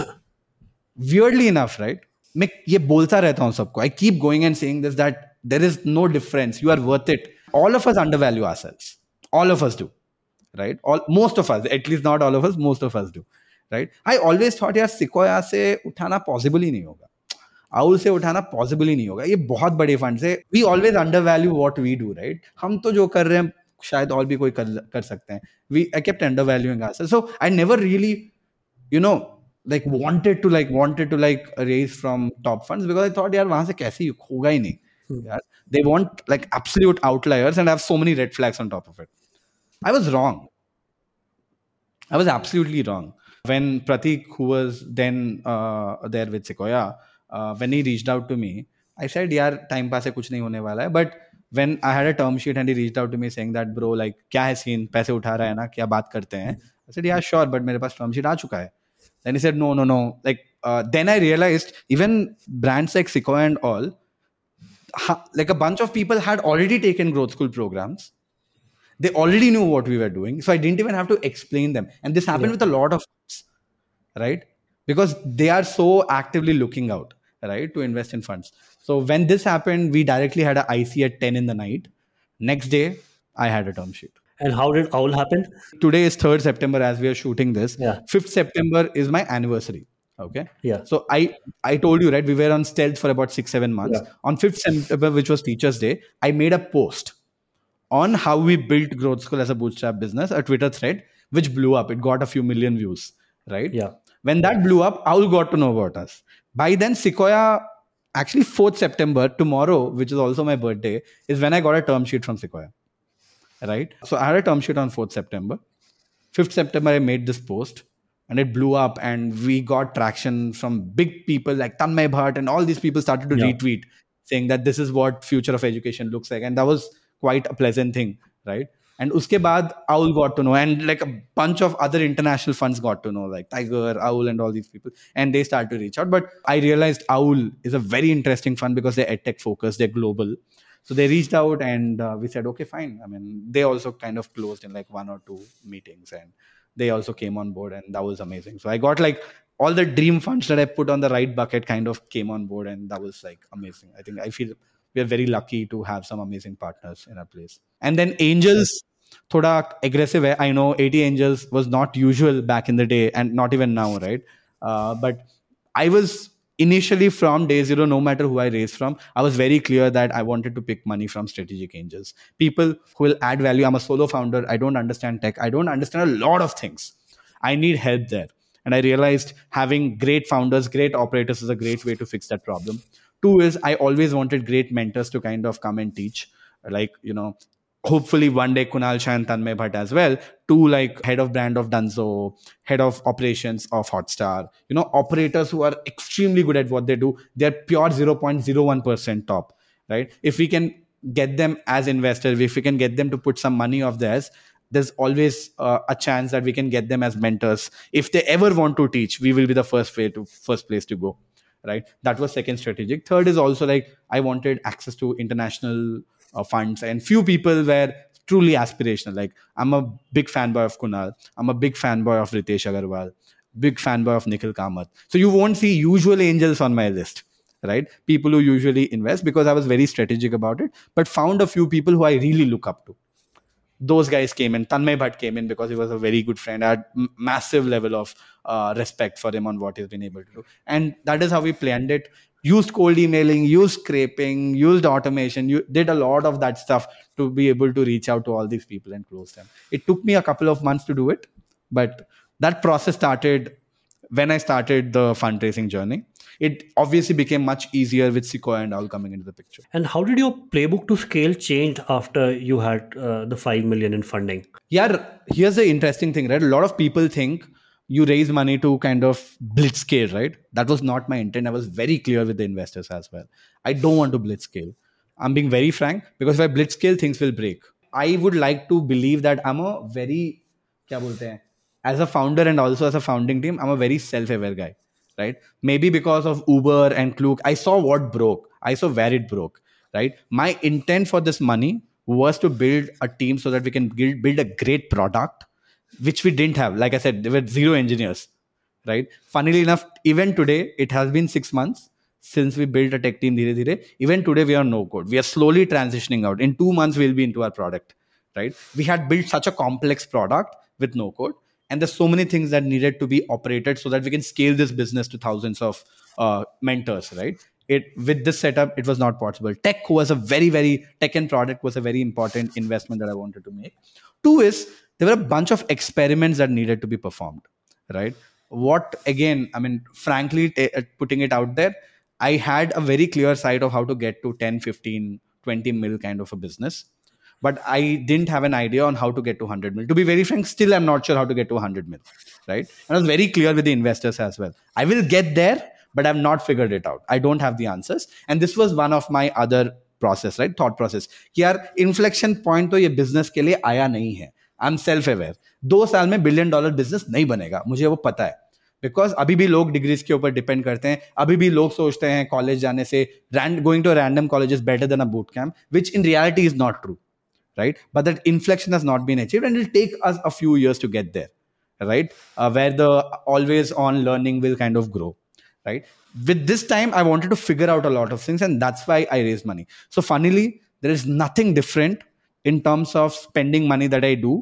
Weirdly enough, right? मैं ये बोलता रहता हूँ सबको. I keep going and saying this, that there is no difference. You are worth it. All of us undervalue ourselves. All of us do, right? All, most of us, at least not all of us, most of us do, right? I always thought यार Sequoia से उठाना possible ही नहीं होगा. Owl से उठाना possible ही नहीं होगा. ये बहुत बड़े फंड से. We always undervalue what we do, right? हम तो जो कर रहे हैं शायद और भी कोई कर, कर सकते हैं. We I kept undervaluing ourselves. So I never really, you know, like wanted to like wanted to like raise from top funds, because I thought यार वहां से कैसे होगा ही नहीं. यार they want like absolute outliers and have so many red flags on top of it. I was wrong. I was absolutely wrong. When Pratik, who was then uh, there with Sequoia, Uh, when he reached out to me, I said, यार time pass है, कुछ नहीं होने वाला है. But when I had a term sheet and he reached out to me saying that, bro, like क्या है scene, पैसे उठा रहा है ना, क्या बात करते हैं? I said, yeah, sure, but मेरे पास term sheet आ चुका है. Then he said, no, no, no. Like uh, then I realized even brands like Sequoia and all, ha, like a bunch of people had already taken growth school programs. They already knew what we were doing, so I didn't even have to explain them. And this happened yeah. with a lot of, right? Because they are so actively looking out, right, to invest in funds. So when this happened, we directly had an I C at ten in the night. Next day, I had a term sheet.
And how did Owl happen?
Today is third September as we are shooting this.
Yeah.
fifth September is my anniversary. Okay.
Yeah.
So I, I told you, right, we were on stealth for about six, seven months. Yeah. On fifth September, which was Teachers' Day, I made a post on how we built Growth School as a bootstrap business, a Twitter thread, which blew up. It got a few million views, right?
Yeah.
When that blew up, Owl got to know about us. By then, Sequoia, actually fourth September, tomorrow, which is also my birthday, is when I got a term sheet from Sequoia, right? So I had a term sheet on fourth September. fifth September, I made this post and it blew up, and we got traction from big people like Tanmay Bhatt, and all these people started to yeah. retweet saying that this is what future of education looks like. And that was quite a pleasant thing, right? And uske baad, Owl got to know, and like a bunch of other international funds got to know, like Tiger, Owl, and all these people, and they started to reach out. But I realized Owl is a very interesting fund because they're edtech focused, they're global. So they reached out, and uh, we said, okay, fine. I mean, they also kind of closed in like one or two meetings, and they also came on board, and that was amazing. So I got like all the dream funds that I put on the right bucket kind of came on board, and that was like amazing. I think I feel we are very lucky to have some amazing partners in our place. And then angels, thoda aggressive hai. I know eighty angels was not usual back in the day and not even now, right? Uh, but I was initially from day zero, no matter who I raised from, I was very clear that I wanted to pick money from strategic angels. People who will add value. I'm a solo founder. I don't understand tech. I don't understand a lot of things. I need help there. And I realized having great founders, great operators is a great way to fix that problem. Two is I always wanted great mentors to kind of come and teach. Like, you know, hopefully one day Kunal Shah and Tanmay Bhatt as well. Two, like head of brand of Dunzo, head of operations of Hotstar. You know, operators who are extremely good at what they do. They're pure zero point zero one percent top, right? If we can get them as investors, if we can get them to put some money of theirs, there's always uh, a chance that we can get them as mentors. If they ever want to teach, we will be the first way to first place to go, right? That was second strategic. Third is also like I wanted access to international uh, funds, and few people were truly aspirational. Like I'm a big fanboy of Kunal. I'm a big fanboy of Ritesh Agarwal. Big fanboy of Nikhil Kamath. So you won't see usual angels on my list, right? People who usually invest, because I was very strategic about it, but found a few people who I really look up to. Those guys came in. Tanmay Bhatt came in because he was a very good friend. I had m- massive level of uh, respect for him on what he's been able to do. And that is how we planned it. Used cold emailing, used scraping, used automation. You did a lot of that stuff to be able to reach out to all these people and close them. It took me a couple of months to do it, but that process started when I started the fundraising journey. It obviously became much easier with Sequoia and all coming into the picture.
And how did your playbook to scale change after you had uh, the five million in funding?
Yeah, here's the interesting thing, right? A lot of people think you raise money to kind of blitz scale, right? That was not my intent. I was very clear with the investors as well. I don't want to blitz scale. I'm being very frank, because if I blitz scale, things will break. I would like to believe that I'm a very, kya bolte hain? As a founder and also as a founding team, I'm a very self-aware guy, right? Maybe because of Uber and Klook, I saw what broke. I saw where it broke, right? My intent for this money was to build a team so that we can build, build a great product, which we didn't have. Like I said, there were zero engineers, right? Funnily enough, even today, it has been six months since we built a tech team. Dheere dheere. Even today, we are no code. We are slowly transitioning out. In two months, we'll be into our product, right? We had built such a complex product with no code. And there's so many things that needed to be operated so that we can scale this business to thousands of uh, mentors, right? It with this setup, it was not possible. Tech was a very, very tech and product was a very important investment that I wanted to make. Two is there were a bunch of experiments that needed to be performed, right? What again? I mean, frankly, t- putting it out there, I had a very clear sight of how to get to ten, fifteen, twenty mil kind of a business. But I didn't have an idea on how to get to one hundred mil. To be very frank, still I'm not sure how to get to one hundred mil, right? And I was very clear with the investors as well. I will get there, but I've not figured it out. I don't have the answers. And this was one of my other process, right? Thought process. कि यार inflection point तो ये business के लिए आया नहीं है. I'm self-aware. दो साल में बिलियन डॉलर बिजनेस नहीं बनेगा, मुझे वो पता है. बिकॉज अभी भी लोग डिग्रीज के ऊपर डिपेंड करते हैं. अभी भी लोग सोचते हैं कॉलेज जाने से going to random college is better than a boot camp, which in reality is not true, right? But that inflection has not been achieved, and it will take us a few years to get there, right? Uh, where the always on learning will kind of grow, right? With this time, I wanted to figure out a lot of things, and that's why I raised money. So funnily, there is nothing different in terms of spending money that I do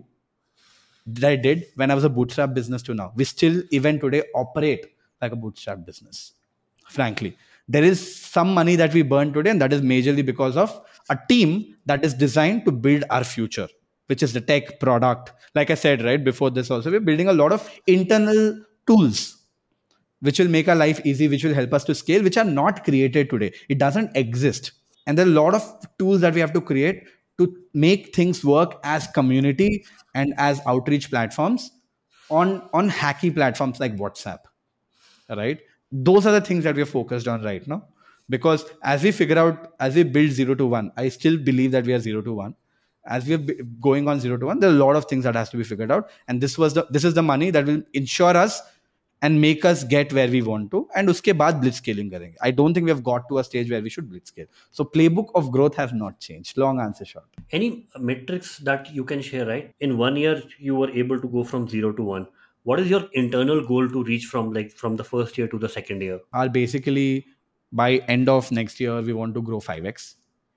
that I did when I was a bootstrap business to now. We still even today operate like a bootstrap business. Frankly, there is some money that we burn today, and that is majorly because of a team that is designed to build our future, which is the tech product. Like I said, right before this also, we're building a lot of internal tools which will make our life easy, which will help us to scale, which are not created today. It doesn't exist. And there are a lot of tools that we have to create to make things work as community and as outreach platforms on, on hacky platforms like WhatsApp, right? Those are the things that we're focused on right now. Because as we figure out, as we build zero to one, I still believe that we are zero to one. As we're going on zero to one, there are a lot of things that has to be figured out. And this was the this is the money that will ensure us and make us get where we want to. And uske baad blitz scaling karenge. I don't think we have got to a stage where we should blitz scale. So playbook of growth has not changed. Long answer short.
Any metrics that you can share, right? In one year, you were able to go from zero to one. What is your internal goal to reach from like from the first year to the second year?
Our basically by end of next year, we want to grow five x.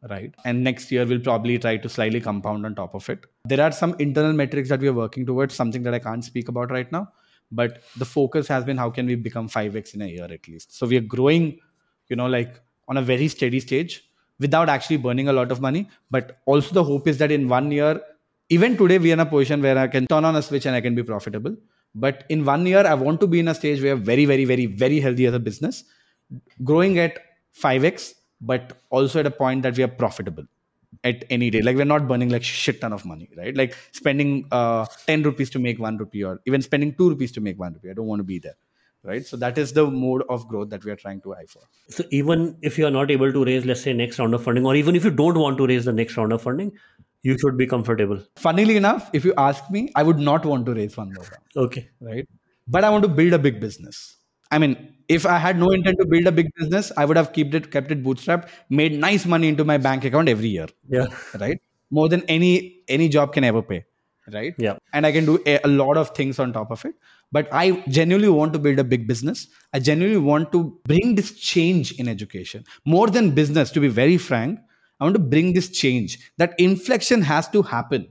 right? And next year we'll probably try to slightly compound on top of it. There are some internal metrics that we are working towards, something that I can't speak about right now, but the focus has been how can we become five x in a year at least. So we are growing, you know, like on a very steady stage without actually burning a lot of money. But also the hope is that in one year, even today, we are in a position where I can turn on a switch and I can be profitable. But in one year, I want to be in a stage where very, very, very, very healthy as a business, growing at five x, but also at a point that we are profitable at any day. Like we're not burning like shit ton of money, right? Like spending uh, ten rupees to make one rupee, or even spending two rupees to make one rupee. I don't want to be there, right? So that is the mode of growth that we are trying to eye for.
So even if you are not able to raise, let's say, next round of funding, or even if you don't want to raise the next round of funding, you should be comfortable.
Funnily enough, if you ask me, I would not want to raise one more round.
Okay.
Right? But I want to build a big business. I mean, if I had no intent to build a big business, I would have kept it, kept it bootstrapped, made nice money into my bank account every year.
Yeah.
Right? More than any any job can ever pay. Right?
Yeah.
And I can do a, a lot of things on top of it. But I genuinely want to build a big business. I genuinely want to bring this change in education. More than business, to be very frank, I want to bring this change. That inflection has to happen,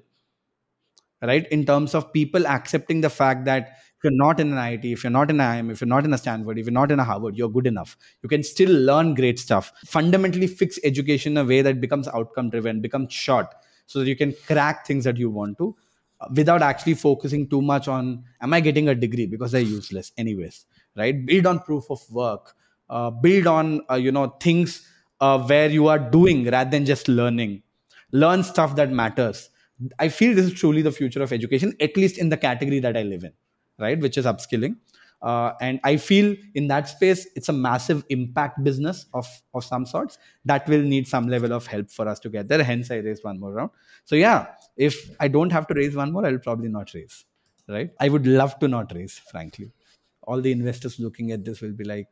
right? In terms of people accepting the fact that if you're not in an I I T, if you're not in an I I M, if you're not in a Stanford, if you're not in a Harvard, you're good enough. You can still learn great stuff. Fundamentally fix education in a way that becomes outcome driven, becomes short, so that you can crack things that you want to, without actually focusing too much on, am I getting a degree? Because they're useless anyways, right? Build on proof of work. Uh, build on, uh, you know, things uh, where you are doing rather than just learning. Learn stuff that matters. I feel this is truly the future of education, at least in the category that I live in, right? Which is upskilling. Uh, and I feel in that space, it's a massive impact business of, of some sorts that will need some level of help for us to get there. Hence, I raised one more round. So yeah, if I don't have to raise one more, I'll probably not raise, right? I would love to not raise, frankly. All the investors looking at this will be like,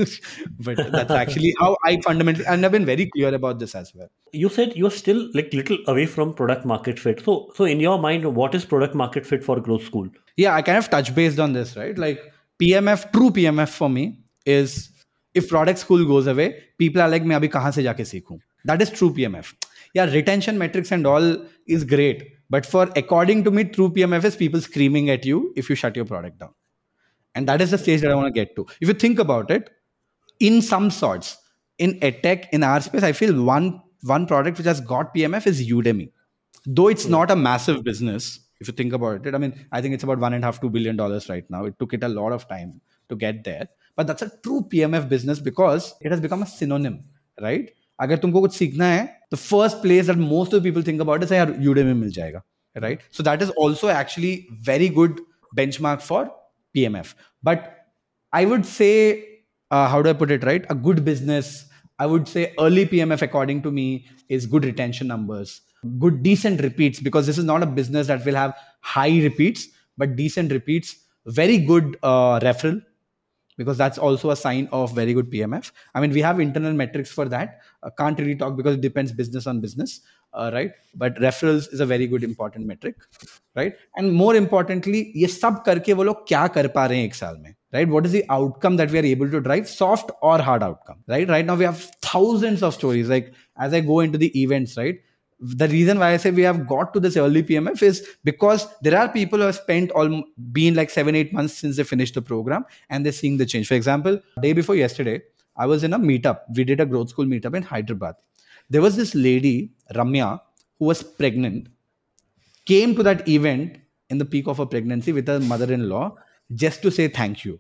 but that's actually how I fundamentally, and I've been very clear about this as well.
You said you're still like little away from product market fit. So, so in your mind, what is product market fit for Growth School?
Yeah, I kind of touch based on this, right? Like P M F, true P M F for me is if product school goes away, people are like, मैं अभी कहाँ से जाके सीखूं? That is true P M F. Yeah, retention metrics and all is great. But for, according to me, true P M F is people screaming at you if you shut your product down. And that is the stage that I want to get to. If you think about it, in some sorts, in edtech, in our space, I feel one, one product which has got P M F is Udemy. Though it's not a massive business, if you think about it, I mean, I think it's about one and a half, two billion dollars right now. It took it a lot of time to get there. But that's a true P M F business because it has become a synonym, right? अगर तुमको कुछ सीखना है, the first place that most of the people think about is यार Udemy मिल जाएगा, right? So that is also actually very good benchmark for P M F. But I would say, uh, how do I put it, right? A good business, I would say early P M F, according to me, is good retention numbers, good, decent repeats, because this is not a business that will have high repeats, but decent repeats, very good uh, referral, because that's also a sign of very good P M F. I mean, we have internal metrics for that. Uh, can't really talk because it depends business on business, uh, right? But referrals is a very good important metric, right? And more importantly, ये सब करके वो लोग क्या कर पा रहे हैं एक साल में, right? What is the outcome that we are able to drive, soft or hard outcome, right? Right now we have thousands of stories. Like as I go into the events, right? The reason why I say we have got to this early P M F is because there are people who have spent all been like seven, eight months since they finished the program and they're seeing the change. For example, day before yesterday, I was in a meetup. We did a growth school meetup in Hyderabad. There was this lady, Ramya, who was pregnant, came to that event in the peak of her pregnancy with her mother-in-law just to say thank you.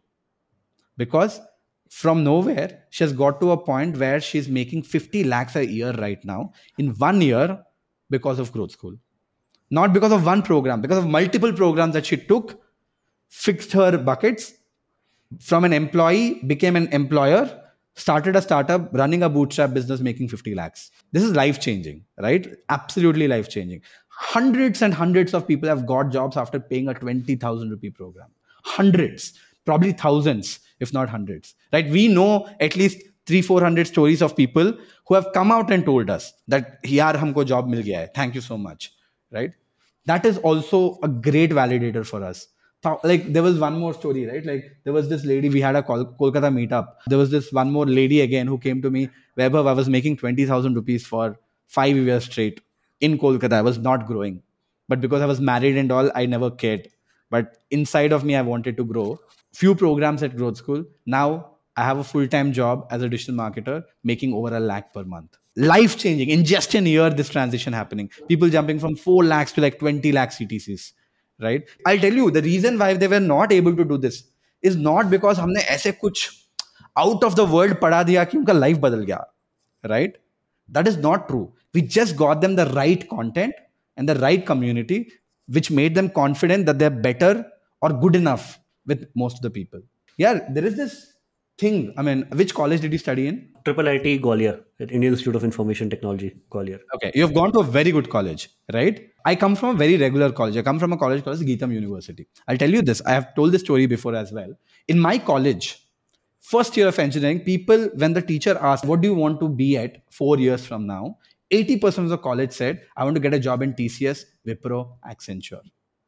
Because from nowhere, she has got to a point where she's making fifty lakhs a year right now in one year because of Growth School. Not because of one program, because of multiple programs that she took, fixed her buckets, from an employee, became an employer, started a startup, running a bootstrap business, making fifty lakhs. This is life-changing, right? Absolutely life-changing. Hundreds and hundreds of people have got jobs after paying a twenty thousand rupee program. Hundreds, probably thousands, if not hundreds, right? We know at least three, four hundred stories of people who have come out and told us that, yaar, humko job mil gaya hai. Thank you so much, right? That is also a great validator for us. Like there was one more story, right? Like there was this lady, we had a Kol- Kolkata meetup. There was this one more lady again who came to me, Vaibhav, I was making twenty thousand rupees for five years straight in Kolkata. I was not growing. But because I was married and all, I never cared. But inside of me, I wanted to grow. Few programs at Growth School. Now I have a full-time job as a digital marketer, making over a lakh per month. Life changing. In just a year, this transition happening. People jumping from four lakhs to like twenty lakh C T Cs. Right? I'll tell you, the reason why they were not able to do this is not because हमने ऐसे कुछ out of the world पढ़ा दिया कि उनका life बदल गया. Right? That is not true. We just got them the right content and the right community, which made them confident that they're better or good enough with most of the people. Yeah, there is this thing. I mean, which college did you study in?
Triple I T Gwalior, at Indian Institute of Information Technology, Gwalior.
Okay, you've gone to a very good college, right? I come from a very regular college. I come from a college called Geetam University. I'll tell you this. I have told this story before as well. In my college, first year of engineering, people, when the teacher asked, what do you want to be at four years from now? eighty percent of the college said, I want to get a job in T C S, Wipro, Accenture.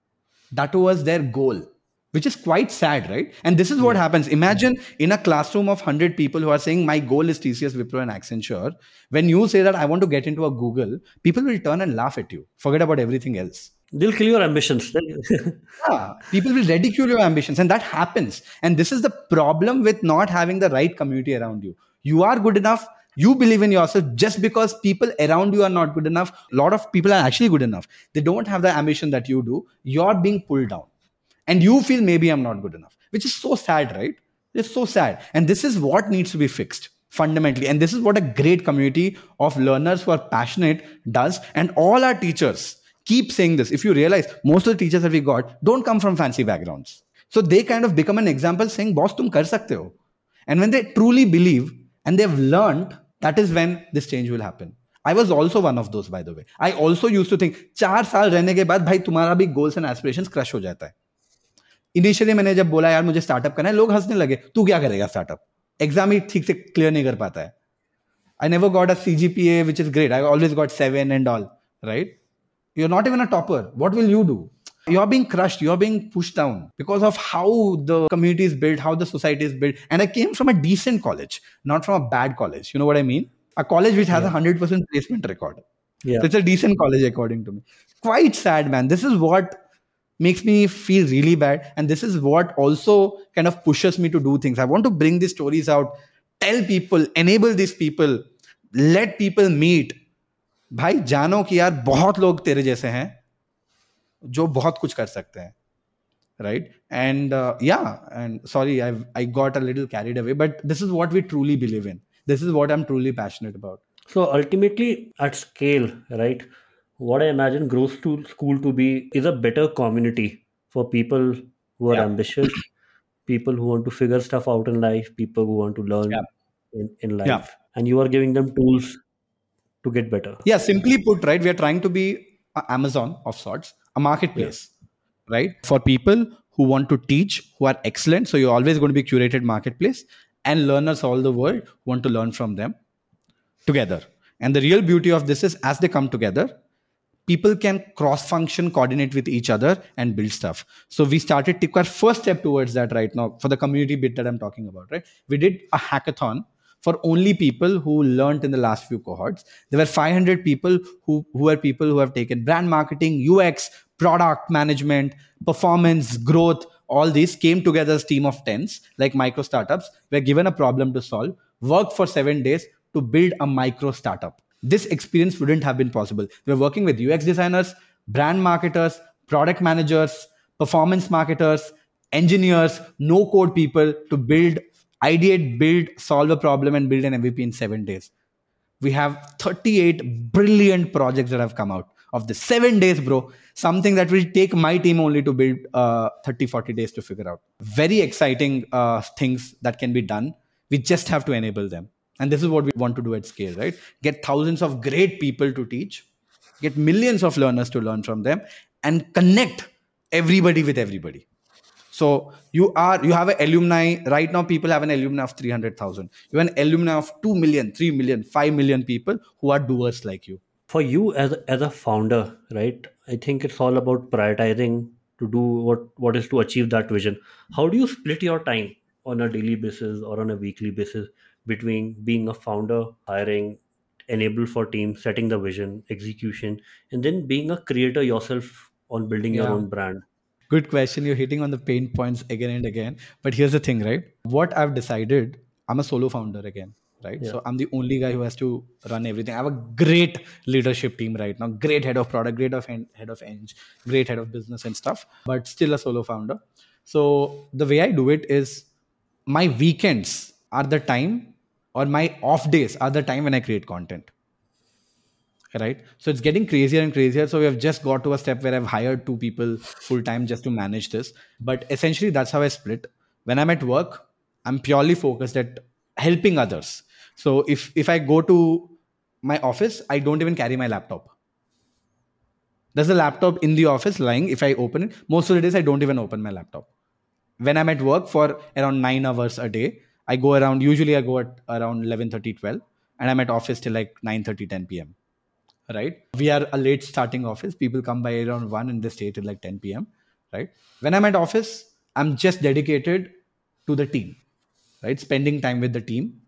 That was their goal, which is quite sad, right? And this is what yeah. happens. Imagine in a classroom of one hundred people who are saying, my goal is T C S, Wipro, and Accenture. When you say that I want to get into a Google, people will turn and laugh at you. Forget about everything else.
They'll kill your ambitions.
Yeah, people will ridicule your ambitions, and that happens. And this is the problem with not having the right community around you. You are good enough. You believe in yourself. Just because people around you are not good enough, a lot of people are actually good enough. They don't have the ambition that you do. You're being pulled down. And you feel maybe I'm not good enough, which is so sad, right? It's so sad. And this is what needs to be fixed fundamentally. And this is what a great community of learners who are passionate does. And all our teachers keep saying this. If you realize, most of the teachers that we got don't come from fancy backgrounds. So they kind of become an example saying, boss, tum kar sakte ho. And when they truly believe and they've learned, that is when this change will happen. I was also one of those, by the way. I also used to think, चार साल रहने के बाद भाई तुम्हारा भी goals and aspirations crush हो जाता है. Initially मैंने जब बोला यार मुझे स्टार्टअप करना है, लोग हंसने लगे. तू क्या करेगा स्टार्टअप? एग्जाम ही ठीक से क्लियर नहीं कर पाता है. I never got a C G P A which is great. I always got seven and all, right? You're not even a topper. What will you do? You're being crushed. You're being pushed down because of how the community is built, how the society is built. And I came from a decent college, not from a bad college. You know what I mean? A college which has a yeah. one hundred percent placement record. Yeah. So it's a decent college according to me. Quite sad, man. This is what makes me feel really bad. And this is what also kind of pushes me to do things. I want to bring these stories out, tell people, enable these people, let people meet. भाई जानो कि यार बहुत लोग तेरे जैसे हैं जो बहुत कुछ कर सकते हैं, right? And uh, yeah, and sorry, I I got a little carried away, but this is what we truly believe in. This is what I'm truly passionate about.
So ultimately, at scale, right? What I imagine Growth School to be is a better community for people who are yeah. ambitious, people who want to figure stuff out in life, people who want to learn yeah. in, in life, yeah. and you are giving them tools to get better.
Yeah, simply put, right? We are trying to be an Amazon of sorts, a marketplace, yeah. right? For people who want to teach, who are excellent. So you're always going to be curated marketplace, and learners all the world want to learn from them together. And the real beauty of this is as they come together, people can cross-function, coordinate with each other and build stuff. So we started to take our first step towards that right now for the community bit that I'm talking about, right? We did a hackathon for only people who learned in the last few cohorts. There were five hundred people who, who are people who have taken brand marketing, U X, product management, performance, growth. All these came together as a team of tens, like micro startups, were given a problem to solve, worked for seven days to build a micro startup. This experience wouldn't have been possible. We were working with U X designers, brand marketers, product managers, performance marketers, engineers, no-code people to build, ideate, build, solve a problem, and build an M V P in seven days. We have thirty-eight brilliant projects that have come out of the seven days, bro. Something that will take my team only to build uh, thirty, forty days to figure out. Very exciting uh, things that can be done. We just have to enable them. And this is what we want to do at scale, right? Get thousands of great people to teach, get millions of learners to learn from them, and connect everybody with everybody. So you are, you have an alumni, right now people have an alumni of three hundred thousand. You have an alumni of two million, three million, five million people who are doers like you.
For you as, as a founder, right? I think it's all about prioritizing to do what, what is to achieve that vision. How do you split your time on a daily basis or on a weekly basis between being a founder, hiring, enable for teams, setting the vision, execution, and then being a creator yourself on building your
Yeah.
own brand?
Good question. You're hitting on the pain points again and again. But here's the thing, right? What I've decided, I'm a solo founder again, right?
Yeah.
So I'm the only guy who has to run everything. I have a great leadership team right now, great head of product, great of hen- head of eng, great head of business and stuff, but still a solo founder. So the way I do it is my weekends are the time, or my off days are the time when I create content, right? So it's getting crazier and crazier. So we have just got to a step where I've hired two people full time just to manage this. But essentially, that's how I split. When I'm at work, I'm purely focused at helping others. So if if I go to my office, I don't even carry my laptop. There's a laptop in the office lying. If I open it, most of the days I don't even open my laptop. When I'm at work for around nine hours a day, I go around. Usually, I go at around eleven thirty, twelve, and I'm at office till like nine thirty, ten p m, right? We are a late starting office. People come by around one and they stay till like ten p m, right? When I'm at office, I'm just dedicated to the team, right? Spending time with the team,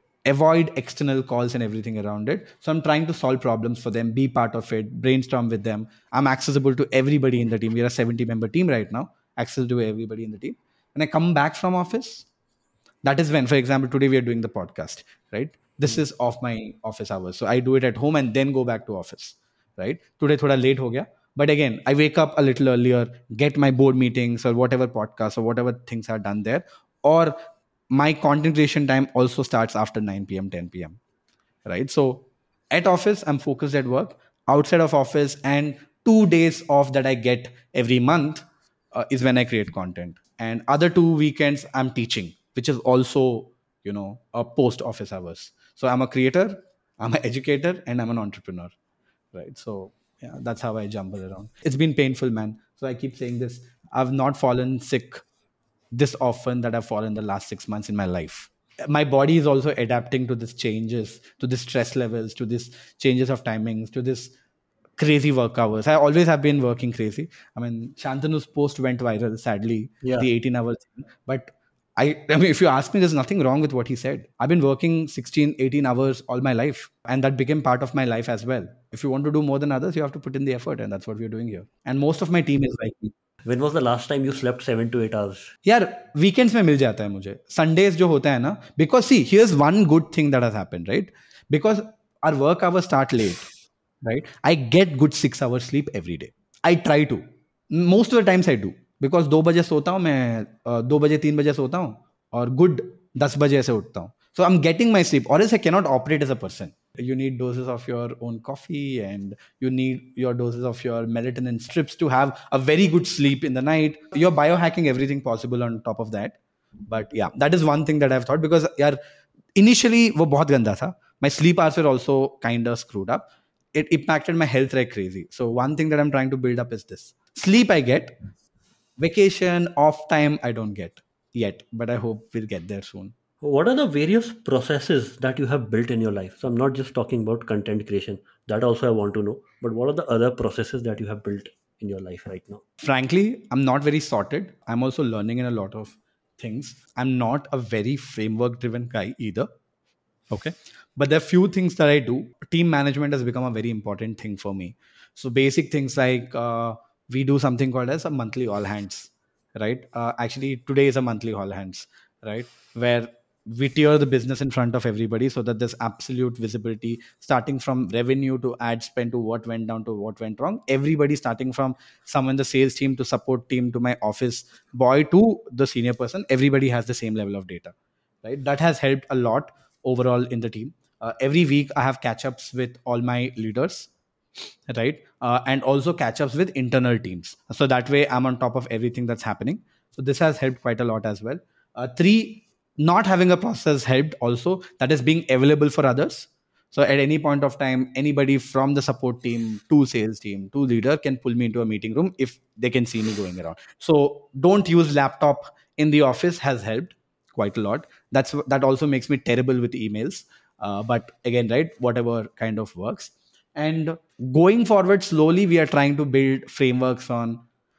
avoid external calls and everything around it. So I'm trying to solve problems for them, be part of it, brainstorm with them. I'm accessible to everybody in the team. We are a seventy member team right now, access to everybody in the team. When I come back from office, that is when, for example, today we are doing the podcast, right? This is off my office hours, so I do it at home and then go back to office, right? Today thoda late ho gaya, but again, I wake up a little earlier, get my board meetings or whatever podcasts or whatever things are done there, or my content creation time also starts after nine p.m, ten p.m, right? So at office, I'm focused at work. Outside of office, and two days off that I get every month uh, is when I create content. And other two weekends, I'm teaching, which is also, you know, a post office hours. So I'm a creator, I'm an educator, and I'm an entrepreneur, right? So yeah, that's how I jumble around. It's been painful, man. So I keep saying this. I've not fallen sick this often that I've fallen the last six months in my life. My body is also adapting to this changes, to the stress levels, to this changes of timings, to this crazy work hours. I always have been working crazy. I mean, Shantanu's post went viral, sadly,
Yeah.
the eighteen hours. But I, I mean, if you ask me, there's nothing wrong with what he said. I've been working sixteen, eighteen hours all my life, and that became part of my life as well. If you want to do more than others, you have to put in the effort, and that's what we're doing here. And most of my team is like me.
When was the last time you slept seven to eight hours?
यार weekends में मिल जाता है मुझे. Sundays जो होता है ना, because see here's one good thing that has happened, right? Because our work hours start late, right? I get good six hours sleep every day. I try to. Most of the times I do. Because दो बजे सोता हूँ मैं, uh, दो बजे तीन बजे सोता हूँ और good दस बजे ऐसे उठता हूँ. So I'm getting my sleep, or else I cannot operate as a person. You need doses of your own coffee and you need your doses of your melatonin strips to have a very good sleep in the night. You're biohacking everything possible on top of that. But yeah, that is one thing that I've thought, because यार initially वो बहुत गंदा था. My sleep hours were also kind of screwed up. It impacted my health like crazy. So one thing that I'm trying to build up is this. Sleep I get. Vacation, off time, I don't get yet. But I hope we'll get there soon.
What are the various processes that you have built in your life? So I'm not just talking about content creation. That also I want to know. But what are the other processes that you have built in your life right now?
Frankly, I'm not very sorted. I'm also learning in a lot of things. I'm not a very framework driven guy either. Okay. But there are few things that I do. Team management has become a very important thing for me. So basic things like uh, we do something called as a monthly all hands, right? Uh, actually, today is a monthly all hands, right? Where we tier the business in front of everybody so that there's absolute visibility, starting from revenue to ad spend to what went down to what went wrong. Everybody, starting from someone in the sales team to support team to my office boy to the senior person, everybody has the same level of data, right? That has helped a lot overall in the team. Uh, every week I have catch ups with all my leaders, right? Uh, and also catch ups with internal teams. So that way I'm on top of everything that's happening. So this has helped quite a lot as well. Uh, three, not having a process helped also. That is being available for others. So at any point of time, anybody from the support team to sales team to leader can pull me into a meeting room if they can see me going around. So don't use laptop in the office has helped quite a lot. That's that also makes me terrible with emails. Uh, but again, right, whatever kind of works. And going forward slowly, we are trying to build frameworks on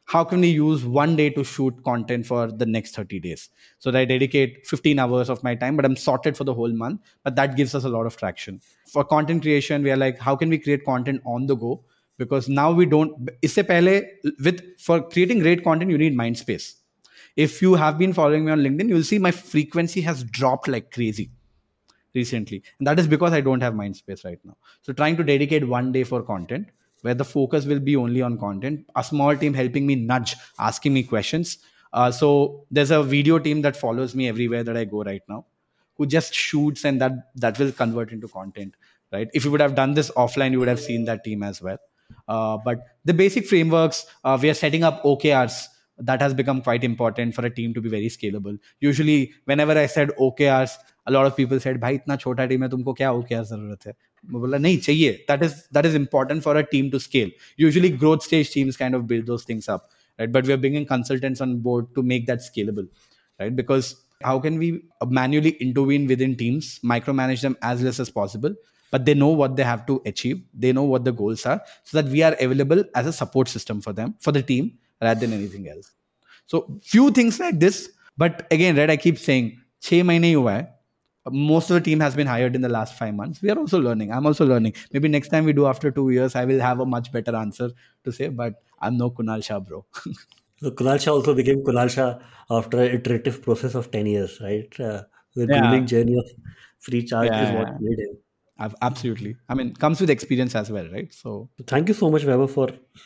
how can we use one day to shoot content for the next thirty days? So that I dedicate fifteen hours of my time, but I'm sorted for the whole month. But that gives us a lot of traction. For content creation, we are like, how can we create content on the go? Because now we don't, isse pehle, with, for creating great content, you need mind space. If you have been following me on LinkedIn, you'll see my frequency has dropped like crazy recently. And that is because I don't have mind space right now. So trying to dedicate one day for content where the focus will be only on content, a small team helping me nudge, asking me questions. Uh, so there's a video team that follows me everywhere that I go right now, who just shoots, and that that will convert into content, right? If you would have done this offline, you would have seen that team as well. Uh, but the basic frameworks, uh, we are setting up O K Rs. That has become quite important for a team to be very scalable. Usually, whenever I said O K Rs, a lot of people said, "भाई इतना छोटा team है, तुमको क्या O K R जरूरत है?" मैं बोला नहीं चाहिए. That is that is important for a team to scale. Usually, growth stage teams kind of build those things up, right? But we are bringing consultants on board to make that scalable, right? Because how can we manually intervene within teams, micromanage them as less as possible, but they know what they have to achieve, they know what the goals are, so that we are available as a support system for them, for the team, rather than anything else. So few things like this. But again, right, I keep saying छह महीने ही हुआ है. Most of the team has been hired in the last five months. We are also learning. I'm also learning. Maybe next time we do after two years, I will have a much better answer to say, but I'm no Kunal Shah, bro.
So Kunal Shah also became Kunal Shah after an iterative process of ten years, right? Uh, the
Yeah.
grueling journey of free charge
Yeah,
is what
yeah.
made him.
I've, absolutely. I mean, comes with experience as well, right? So
Thank you so much, Weber, for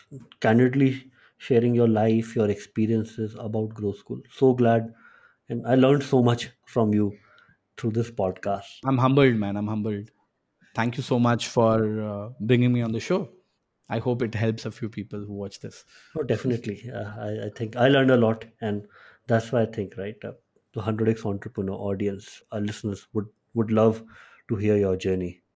candidly sharing your life, your experiences about Grow School. So glad, and I learned so much from you through this podcast.
I'm humbled, man. I'm humbled. Thank you so much for uh, bringing me on the show. I hope it helps a few people who watch this.
Oh, definitely. Uh, I, I think I learned a lot, and that's why I think, right, uh, the one hundred x entrepreneur audience, our listeners would would love to hear your journey.